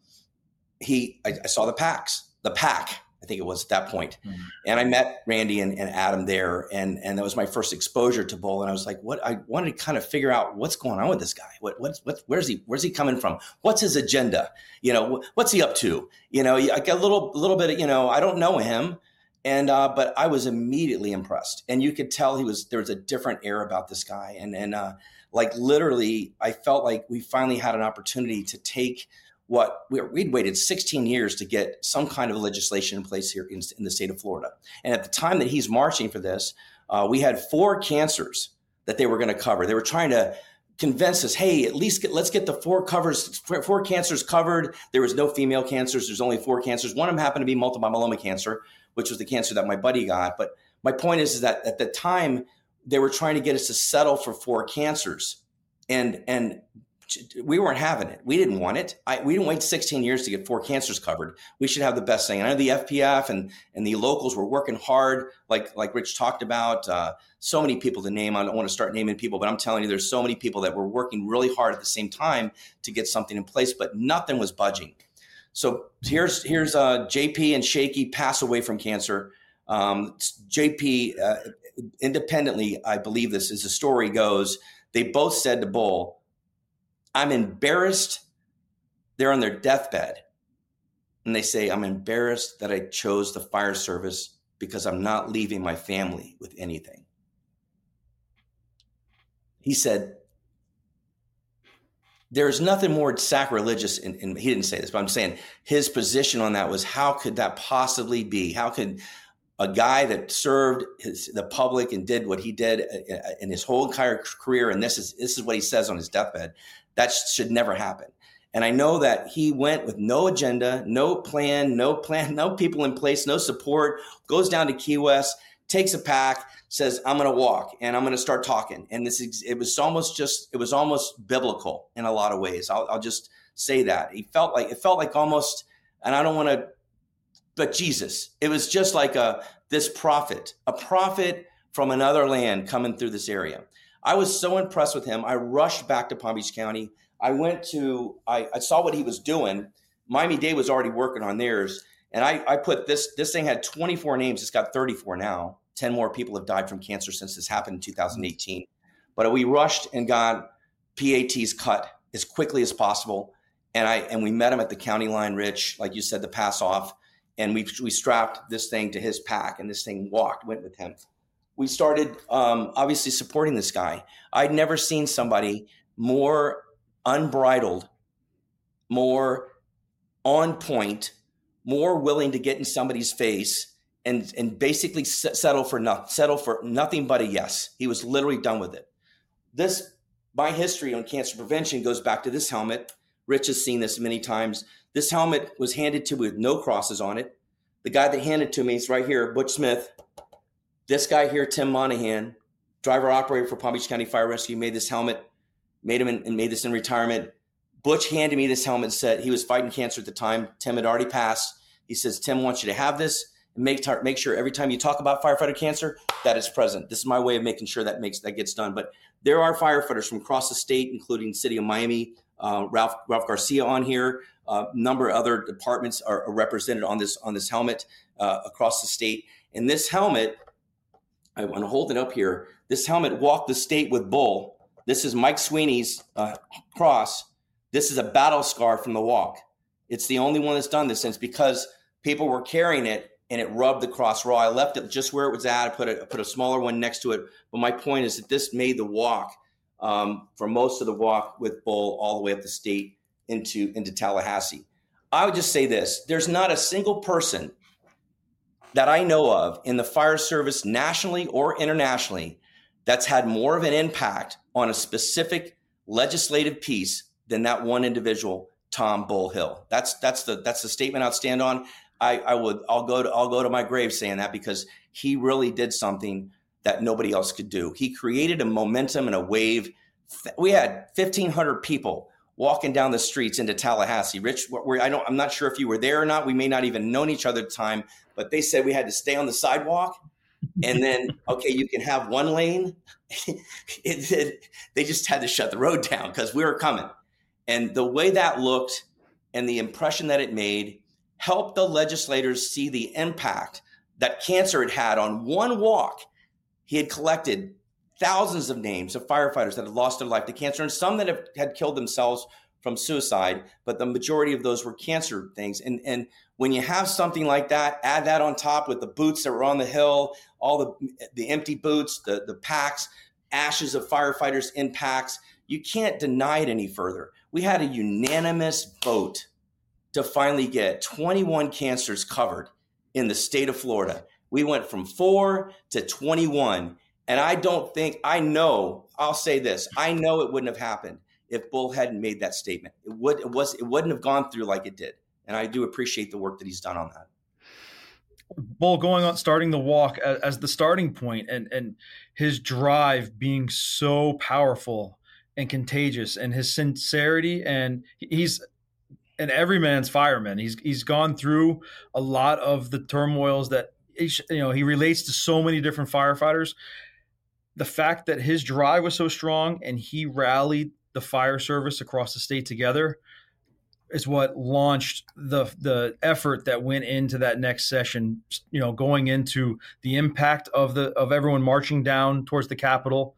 I saw the pack, I think it was at that point. Mm-hmm. And I met Randy and Adam there, and that was my first exposure to bull. And I was like, I wanted to kind of figure out what's going on with this guy. Where's he coming from? What's his agenda? What's he up to? I got a little bit of, I don't know him. And, but I was immediately impressed, and you could tell there was a different air about this guy. And like literally, I felt like we finally had an opportunity to take we'd waited 16 years to get some kind of legislation in place here in the state of Florida. And at the time that he's marching for this, we had 4 cancers that they were going to cover. They were trying to convince us, hey, at least let's get the 4 cancers covered. There was no female cancers. There's only 4 cancers. One of them happened to be multiple myeloma cancer, which was the cancer that my buddy got. But my point is that at the time, they were trying to get us to settle for 4 cancers. And we weren't having it. We didn't want it. We didn't wait 16 years to get 4 cancers covered. We should have the best thing. And I know the FPF and the locals were working hard, like Rich talked about. So many people to name. I don't want to start naming people, but I'm telling you, there's so many people that were working really hard at the same time to get something in place, but nothing was budging. So here's JP and Shaky pass away from cancer. JP, independently, I believe this, as the story goes, they both said to Bull, "I'm embarrassed." They're on their deathbed. And they say, "I'm embarrassed that I chose the fire service because I'm not leaving my family with anything." He said, there's nothing more sacrilegious in he didn't say this, but I'm saying his position on that was, how could that possibly be? How could a guy that served the public and did what he did in his whole entire career, and this is what he says on his deathbed, that should never happen. And I know that he went with no agenda, no plan, no people in place, no support, goes down to Key West, takes a pack, says, "I'm going to walk and I'm going to start talking." And it was almost biblical in a lot of ways. I'll just say that. It felt like almost, and I don't want to, but Jesus, it was just like this prophet, a prophet from another land coming through this area. I was so impressed with him. I rushed back to Palm Beach County. I saw what he was doing. Miami-Dade was already working on theirs. And I put this thing had 24 names. It's got 34 now. 10 more people have died from cancer since this happened in 2018. But we rushed and got PATs cut as quickly as possible. And we met him at the county line, Rich, like you said, the pass off. And we strapped this thing to his pack, and this thing went with him. We started obviously supporting this guy. I'd never seen somebody more unbridled, more on point, more willing to get in somebody's face and basically settle for nothing but a yes. He was literally done with it. My history on cancer prevention goes back to this helmet. Rich has seen this many times. This helmet was handed to me with no crosses on it. The guy that handed it to me is right here, Butch Smith. This guy here, Tim Monahan. driver operator for Palm Beach County Fire Rescue, made this helmet, made this in retirement. Butch handed me this helmet and said he was fighting cancer at the time. Tim had already passed. He says, Tim wants you to have this and make sure every time you talk about firefighter cancer, that it's present. This is my way of making sure that gets done. But there are firefighters from across the state, including City of Miami, Ralph Garcia on here. A number of other departments are represented on this helmet across the state. And this helmet, I want to hold it up here. This helmet walked the state with Bull. This is Mike Sweeney's cross. This is a battle scar from the walk. It's the only one that's done this, and it's because people were carrying it and it rubbed the cross raw. I left it just where it was at. I put a smaller one next to it. But my point is that this made the walk for most of the walk with Bull all the way up the state into Tallahassee. I would just say this. There's not a single person that I know of in the fire service nationally or internationally that's had more of an impact on a specific legislative piece than that one individual, Tom Bull Hill. That's the statement I'd stand on. I'll go to my grave saying that, because he really did something that nobody else could do. He created a momentum and a wave. We had 1,500 people walking down the streets into Tallahassee. Rich, I'm not sure if you were there or not. We may not even known each other at the time, but they said we had to stay on the sidewalk. And then, okay, you can have one lane. They just had to shut the road down because we were coming. And the way that looked and the impression that it made helped the legislators see the impact that cancer had had on one walk. He had collected thousands of names of firefighters that had lost their life to cancer, and some that had killed themselves from suicide, but the majority of those were cancer things. And when you have something like that, add that on top with the boots that were on the hill, all the empty boots, the packs, ashes of firefighters in packs, you can't deny it any further. We had a unanimous vote to finally get 21 cancers covered in the state of Florida. We went from 4 to 21. And I'll say this, I know it wouldn't have happened if Bull hadn't made that statement. It wouldn't have gone through like it did. And I do appreciate the work that he's done on that. Bull starting the walk as the starting point, and his drive being so powerful and contagious, and his sincerity, and he's an everyman's fireman. He's gone through a lot of the turmoils that he relates to so many different firefighters. The fact that his drive was so strong and he rallied the fire service across the state together is what launched the effort that went into that next session, going into the impact of everyone marching down towards the Capitol,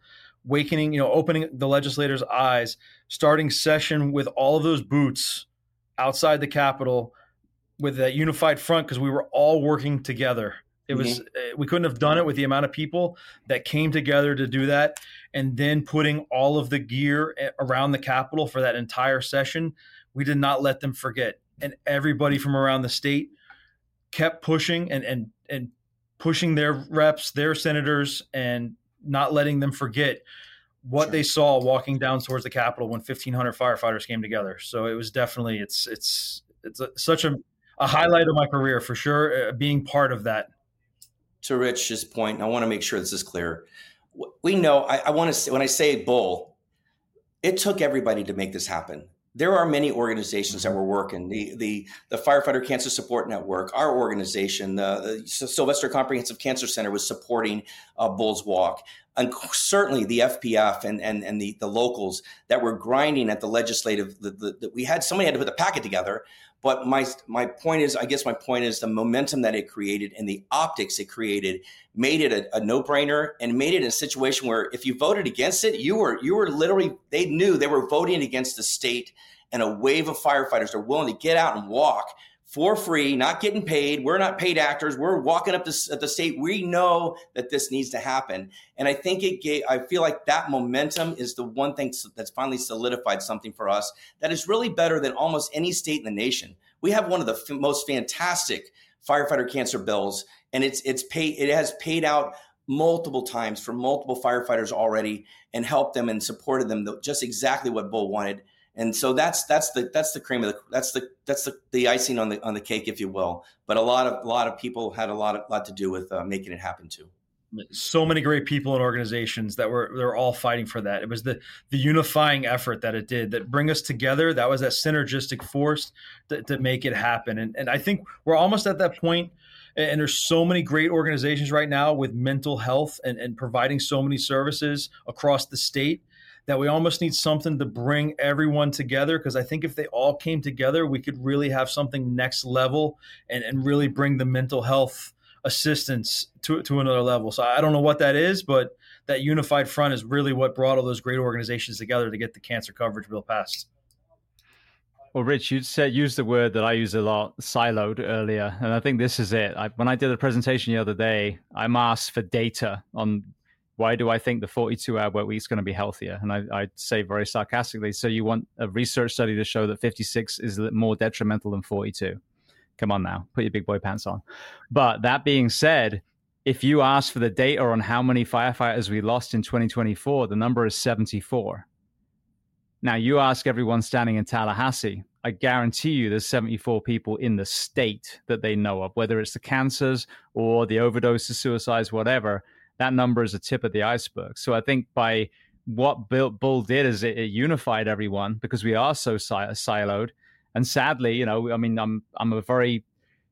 opening the legislators' eyes, starting session with all of those boots outside the Capitol with that unified front, because we were all working together. It was, we couldn't have done it with the amount of people that came together to do that. And then putting all of the gear around the Capitol for that entire session, we did not let them forget. And everybody from around the state kept pushing and pushing their reps, their senators, and not letting them forget what they saw walking down towards the Capitol when 1,500 firefighters came together. So it was definitely, it's such a highlight of my career for sure, being part of that. To Rich's point, I want to make sure this is clear. We know, I want to say, when I say Bull, it took everybody to make this happen. There are many organizations that were working. The Firefighter Cancer Support Network, our organization, the Sylvester Comprehensive Cancer Center was supporting Bull's walk. And certainly the FPF and the locals that were grinding at the legislative, somebody had to put the packet together. But my point is the momentum that it created and the optics it created made it a no-brainer, and made it a situation where if you voted against it, you were literally, they knew they were voting against the state, and a wave of firefighters are willing to get out and walk for free, not getting paid. We're not paid actors. We're walking up at the state. We know that this needs to happen. And I think I feel like that momentum is the one thing that's finally solidified something for us that is really better than almost any state in the nation. We have one of the most fantastic firefighter cancer bills, and it has paid out multiple times for multiple firefighters already, and helped them and supported them just exactly what Bull wanted. And so that's the cream of the icing on the cake, if you will. But a lot of people had a lot to do with making it happen too. So many great people and organizations they're all fighting for that. It was the unifying effort that it did that bring us together. That was that synergistic force to make it happen. And I think we're almost at that point. And there's so many great organizations right now with mental health and providing so many services across the state that we almost need something to bring everyone together. Because I think if they all came together, we could really have something next level and really bring the mental health assistance to another level. So I don't know what that is, but that unified front is really what brought all those great organizations together to get the cancer coverage bill passed. Well, Rich, you used the word that I use a lot, siloed, earlier. And I think this is it. When I did a presentation the other day, I'm asked for data on why do I think the 42-hour work week is going to be healthier? And I say very sarcastically, so you want a research study to show that 56 is more detrimental than 42. Come on now, put your big boy pants on. But that being said, if you ask for the data on how many firefighters we lost in 2024, the number is 74. Now, you ask everyone standing in Tallahassee, I guarantee you there's 74 people in the state that they know of, whether it's the cancers or the overdoses, suicides, whatever. That number is a tip of the iceberg. So I think by what Bull did is it unified everyone because we are so siloed. And sadly, I mean, I'm a very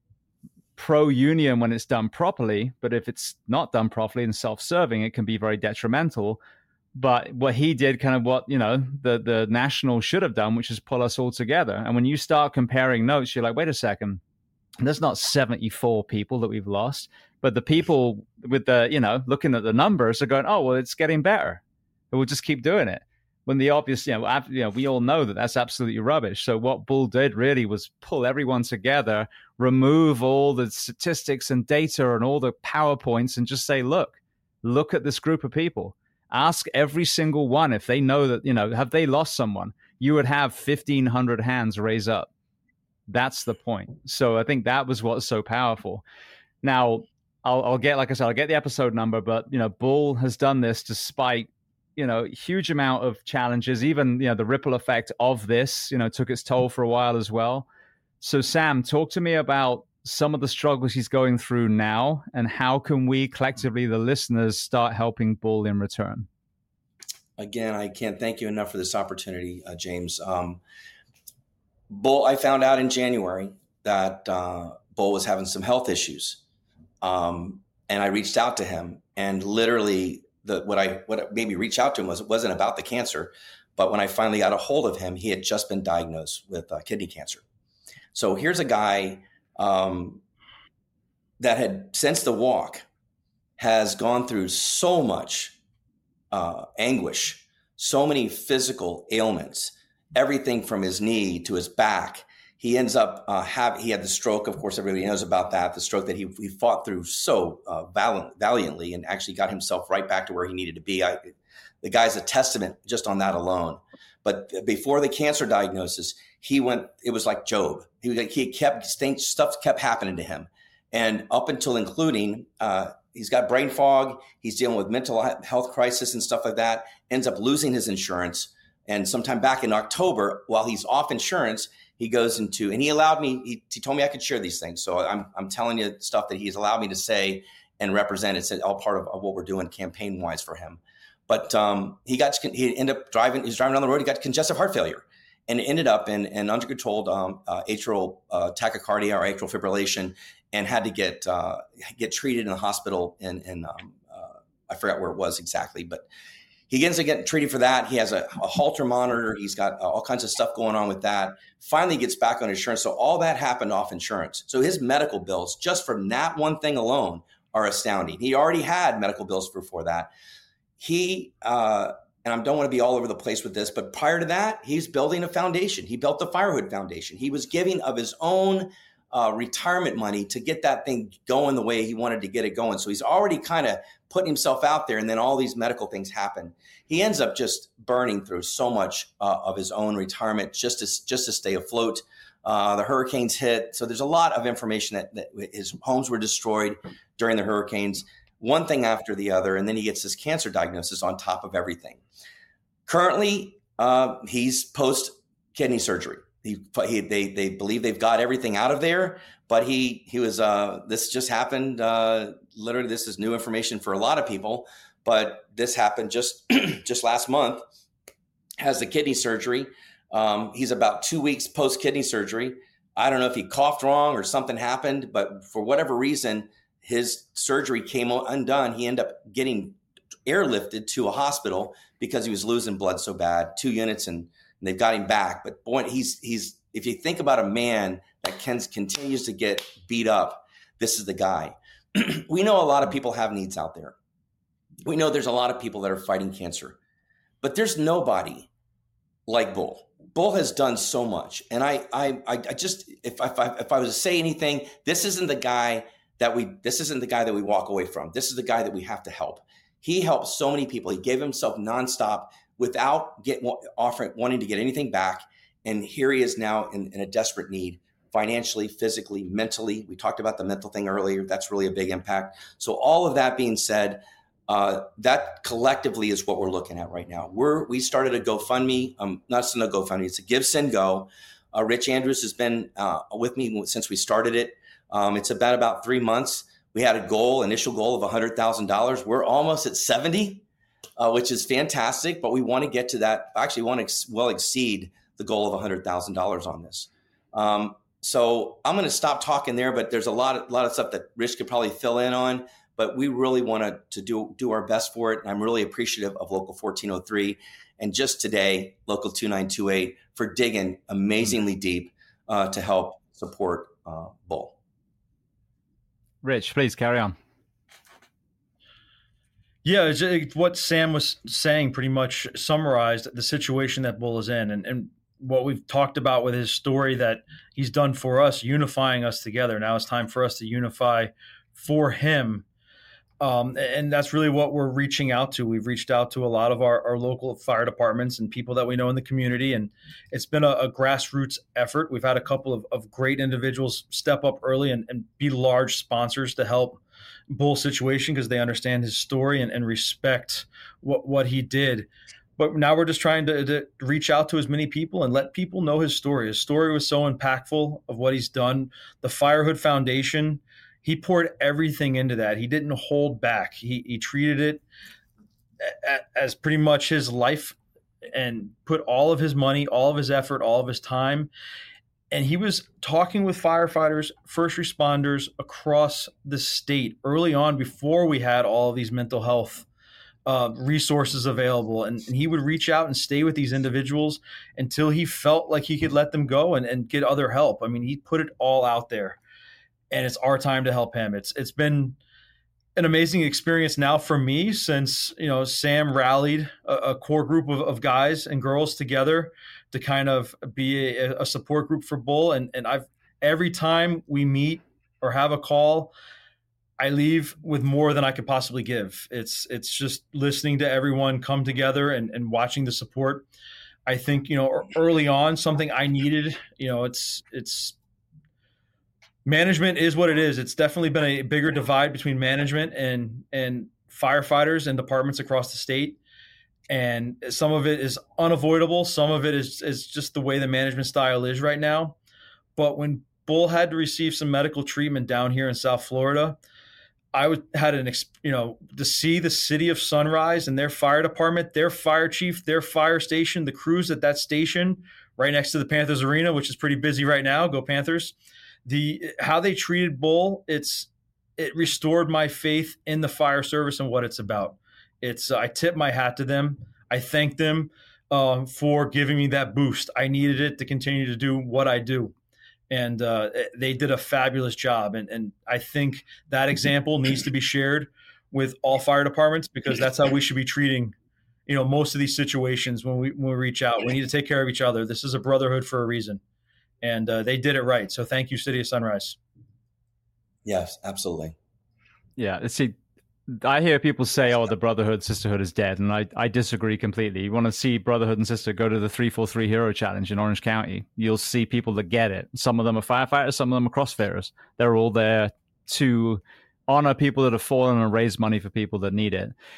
pro-union when it's done properly, but if it's not done properly and self-serving, it can be very detrimental. But what he did, kind of what, the national should have done, which is pull us all together. And when you start comparing notes, you're like, wait a second, there's not 74 people that we've lost, but the people with the, looking at the numbers are going, oh, well, it's getting better. We'll just keep doing it. When the obvious, we all know that that's absolutely rubbish. So what Bull did really was pull everyone together, remove all the statistics and data and all the PowerPoints and just say, look at this group of people. Ask every single one if they know that, have they lost someone? You would have 1,500 hands raise up. That's the point. So I think that was what's so powerful. Now, I'll get the episode number, but, Bull has done this despite huge amount of challenges. Even, the ripple effect of this, took its toll for a while as well. So Sam, talk to me about some of the struggles he's going through now and how can we collectively, the listeners, start helping Bull in return? Again, I can't thank you enough for this opportunity, James. Bull, I found out in January that Bull was having some health issues. And I reached out to him, and literally what made me reach out to him wasn't about the cancer, but when I finally got a hold of him, he had just been diagnosed with kidney cancer. So here's a guy that had, since the walk, has gone through so much anguish, so many physical ailments, everything from his knee to his back. He ends up he had the stroke. Of course, everybody knows about that. The stroke that he fought through so valiantly and actually got himself right back to where he needed to be. The guy's a testament just on that alone. But before the cancer diagnosis, it was like Job. Stuff kept happening to him. And up until including, he's got brain fog. He's dealing with mental health crisis and stuff like that, ends up losing his insurance. And sometime back in October, while he's off insurance, he goes into, and he allowed me, he told me I could share these things. So I'm telling you stuff that he's allowed me to say and represent. It's all part of what we're doing campaign wise for him. But he ended up driving down the road. He got congestive heart failure and ended up in uncontrolled atrial tachycardia or atrial fibrillation, and had to get treated in the hospital in I forgot where it was exactly, but he ends up getting treated for that. He has a Holter monitor. He's got all kinds of stuff going on with that. Finally gets back on insurance. So all that happened off insurance. So his medical bills, just from that one thing alone, are astounding. He already had medical bills before that. He, and I don't want to be all over the place with this, but prior to that, he's building a foundation. He built the Firehood Foundation. He was giving of his own retirement money to get that thing going the way he wanted to get it going. So he's already kind of putting himself out there, and then all these medical things happen. He ends up just burning through so much of his own retirement just to stay afloat. The hurricanes hit. So there's a lot of information that his homes were destroyed during the hurricanes, one thing after the other. And then he gets this cancer diagnosis on top of everything. Currently, he's post kidney surgery. They believe they've got everything out of there, but he was this just happened. Literally, this is new information for a lot of people, but this happened just just last month. Has the kidney surgery. He's about 2 weeks post kidney surgery. I don't know if he coughed wrong or something happened, but for whatever reason, his surgery came undone. He ended up getting airlifted to a hospital because he was losing blood so bad. 2 units and they've got him back. But boy, he's if you think about a man that continues to get beat up, this is the guy. We know a lot of people have needs out there. We know there's a lot of people that are fighting cancer, but there's nobody like Bull. Bull has done so much. And I just, if I was to say anything, this isn't the guy that we walk away from. This is the guy that we have to help. He helped so many people. He gave himself nonstop without wanting to get anything back. And here he is now in a desperate need, financially, physically, mentally. We talked about the mental thing earlier. That's really a big impact. So all of that being said, that collectively is what we're looking at right now. We started a GoFundMe, not a GoFundMe, it's a Give, Send, Go. Rich Andrews has been with me since we started it. It's about 3 months. We had initial goal of $100,000. We're almost at 70, which is fantastic, but we want to get to that. Actually, want to exceed the goal of $100,000 on this. So I'm going to stop talking there, but there's a lot of stuff that Rich could probably fill in on, but we really want to do our best for it. And I'm really appreciative of Local 1403 and just today, Local 2928 for digging amazingly deep to help support Bull. Rich, please carry on. Yeah, what Sam was saying pretty much summarized the situation that Bull is in, and what we've talked about with his story that he's done for us, unifying us together. Now it's time for us to unify for him. And that's really what we're reaching out to. We've reached out to a lot of our local fire departments and people that we know in the community. And it's been a grassroots effort. We've had a couple of great individuals step up early and be large sponsors to help Bull's situation because they understand his story and respect what he did. But now we're just trying to reach out to as many people and let people know his story. His story was so impactful of what he's done. The Firehood Foundation, he poured everything into that. He didn't hold back. He treated it as pretty much his life and put all of his money, all of his effort, all of his time. And he was talking with firefighters, first responders across the state early on before we had all of these mental health resources available. And he would reach out and stay with these individuals until he felt like he could let them go and get other help. I mean, he put it all out there. And it's our time to help him. It's been an amazing experience now for me since, Sam rallied a core group of guys and girls together to kind of be a support group for Bull. And every time we meet or have a call, I leave with more than I could possibly give. It's just listening to everyone come together and watching the support. I think, early on, something I needed, it's management is what it is. It's definitely been a bigger divide between management and firefighters and departments across the state. And some of it is unavoidable. Some of it is just the way the management style is right now. But when Bull had to receive some medical treatment down here in South Florida, to see the city of Sunrise and their fire department, their fire chief, their fire station, the crews at that station right next to the Panthers Arena, which is pretty busy right now. Go Panthers. How they treated Bull, it restored my faith in the fire service and what it's about. I tip my hat to them. I thank them for giving me that boost. I needed it to continue to do what I do. And they did a fabulous job. And I think that example needs to be shared with all fire departments because that's how we should be treating, most of these situations when we reach out. We need to take care of each other. This is a brotherhood for a reason. And they did it right. So thank you, City of Sunrise. Yes, absolutely. Yeah. See, I hear people say, the brotherhood, sisterhood is dead. And I disagree completely. You want to see brotherhood and sister, go to the 343 Hero Challenge in Orange County. You'll see people that get it. Some of them are firefighters. Some of them are CrossFitters. They're all there to honor people that have fallen and raise money for people that need it.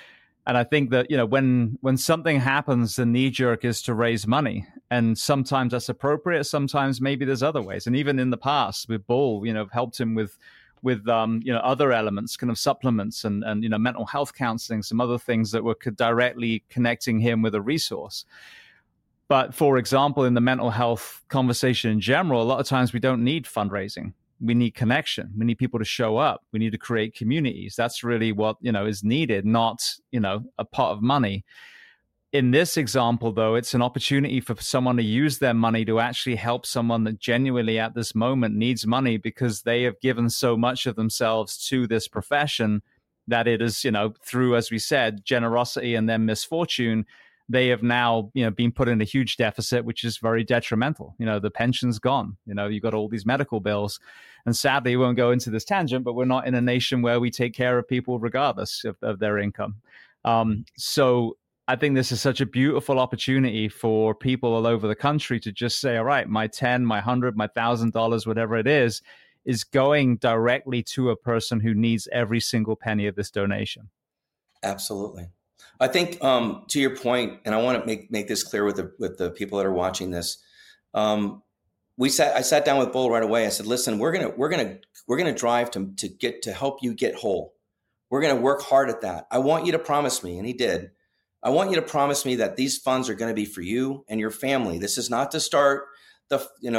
And I think that, when something happens, the knee jerk is to raise money. And sometimes that's appropriate. Sometimes maybe there's other ways. And even in the past with Bull, helped him with other elements, kind of supplements and mental health counseling, some other things that were directly connecting him with a resource. But for example, in the mental health conversation in general, a lot of times we don't need fundraising. We need connection. We need people to show up. We need to create communities. That's really what, is needed, not, a pot of money. In this example, though, it's an opportunity for someone to use their money to actually help someone that genuinely at this moment needs money because they have given so much of themselves to this profession that it is, through, as we said, generosity and then misfortune, they have now, been put in a huge deficit, which is very detrimental. The pension's gone. You've got all these medical bills. And sadly, we won't go into this tangent, but we're not in a nation where we take care of people regardless of their income. So I think this is such a beautiful opportunity for people all over the country to just say, all right, my 10, my 100, my $1,000, whatever it is going directly to a person who needs every single penny of this donation. Absolutely. I think to your point, and I want to make this clear with the people that are watching this. I sat down with Bull right away. I said, listen, we're gonna drive to help you get whole. We're gonna work hard at that. I want you to promise me, and he did. I want you to promise me that these funds are going to be for you and your family. This is not to start to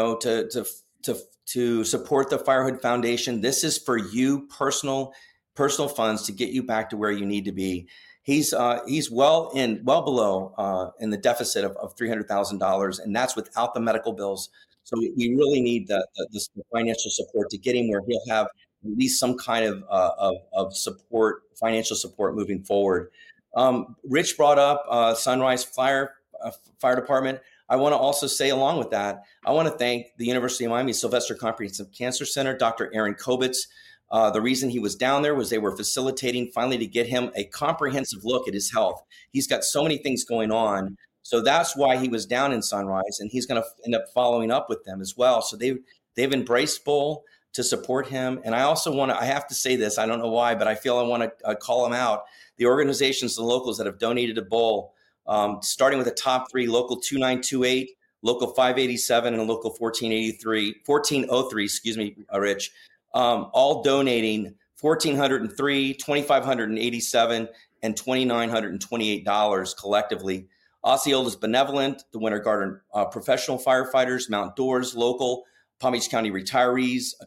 support the Firehood Foundation. This is for you, personal funds to get you back to where you need to be. He's well below in the deficit of $300,000, and that's without the medical bills. So we really need the financial support to get him where he'll have at least some kind of support, financial support moving forward. Rich brought up Sunrise Fire Department. I want to also say, along with that, I want to thank the University of Miami Sylvester Comprehensive Cancer Center, Dr. Aaron Kobitz. The reason he was down there was they were facilitating finally to get him a comprehensive look at his health. He's got so many things going on. So that's why he was down in Sunrise, and he's going to end up following up with them as well. So they've embraced Bull to support him. And I also I have to say this, I don't know why, but I feel I want to call him out. The organizations, the locals that have donated to Bull, starting with the top three, Local 2928, Local 587, and Local 1403, Rich, all donating $1,403, $2,587, and $2,928 collectively. Osceola's Benevolent, the Winter Garden Professional Firefighters, Mount Dores Local, Palm Beach County Retirees,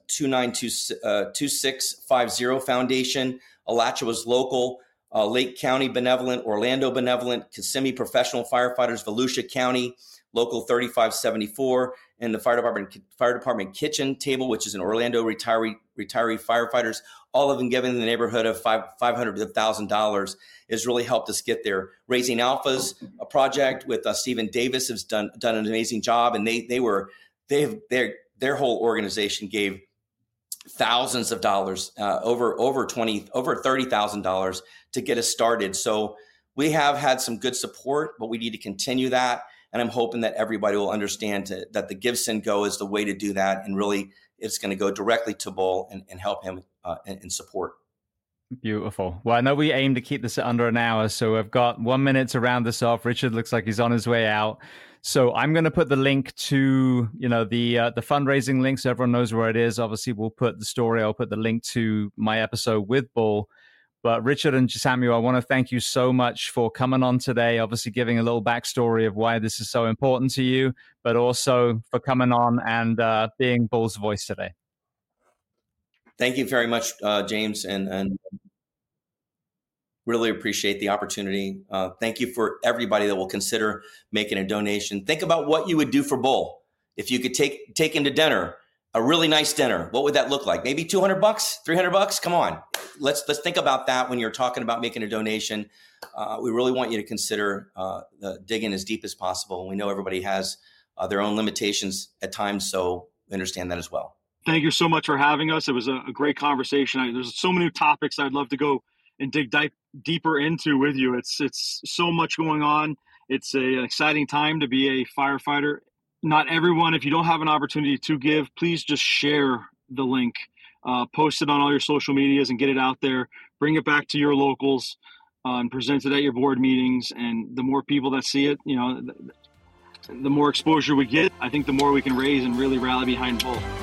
2650 Foundation, Alachua's Local, Lake County Benevolent, Orlando Benevolent, Kissimmee Professional Firefighters, Volusia County, Local 3574, and the Fire Department Kitchen Table, which is an Orlando retiree firefighters. All of them given in the neighborhood of $500 to $1,000 has really helped us get there. Raising Alphas, a project with Stephen Davis, has done an amazing job, and their whole organization gave thousands of dollars, over $30,000 to get us started. So we have had some good support, but we need to continue that. And I'm hoping that everybody will understand that the Give, Send, Go is the way to do that. And really, it's going to go directly to Bull and help him in support. Beautiful. Well, I know we aim to keep this at under an hour, so I've got 1 minute to round this off. Richard looks like he's on his way out. So I'm going to put the link to, the fundraising link so everyone knows where it is. Obviously, we'll put the story. I'll put the link to my episode with Bull. But Richard and Samuel, I want to thank you so much for coming on today, obviously giving a little backstory of why this is so important to you, but also for coming on and being Bull's voice today. Thank you very much, James, and really appreciate the opportunity. Thank you for everybody that will consider making a donation. Think about what you would do for Bull. If you could take him to dinner, a really nice dinner, what would that look like? Maybe $200, $300? Come on. Let's think about that when you're talking about making a donation. We really want you to consider digging as deep as possible. We know everybody has their own limitations at times, so we understand that as well. Thank you so much for having us. It was a great conversation. There's so many topics I'd love to go and dig deeper into with you. It's so much going on. It's an exciting time to be a firefighter. Not everyone, if you don't have an opportunity to give, please just share the link, post it on all your social medias and get it out there. Bring it back to your locals. and present it at your board meetings. And the more people that see it, the more exposure we get, I think the more we can raise and really rally behind both.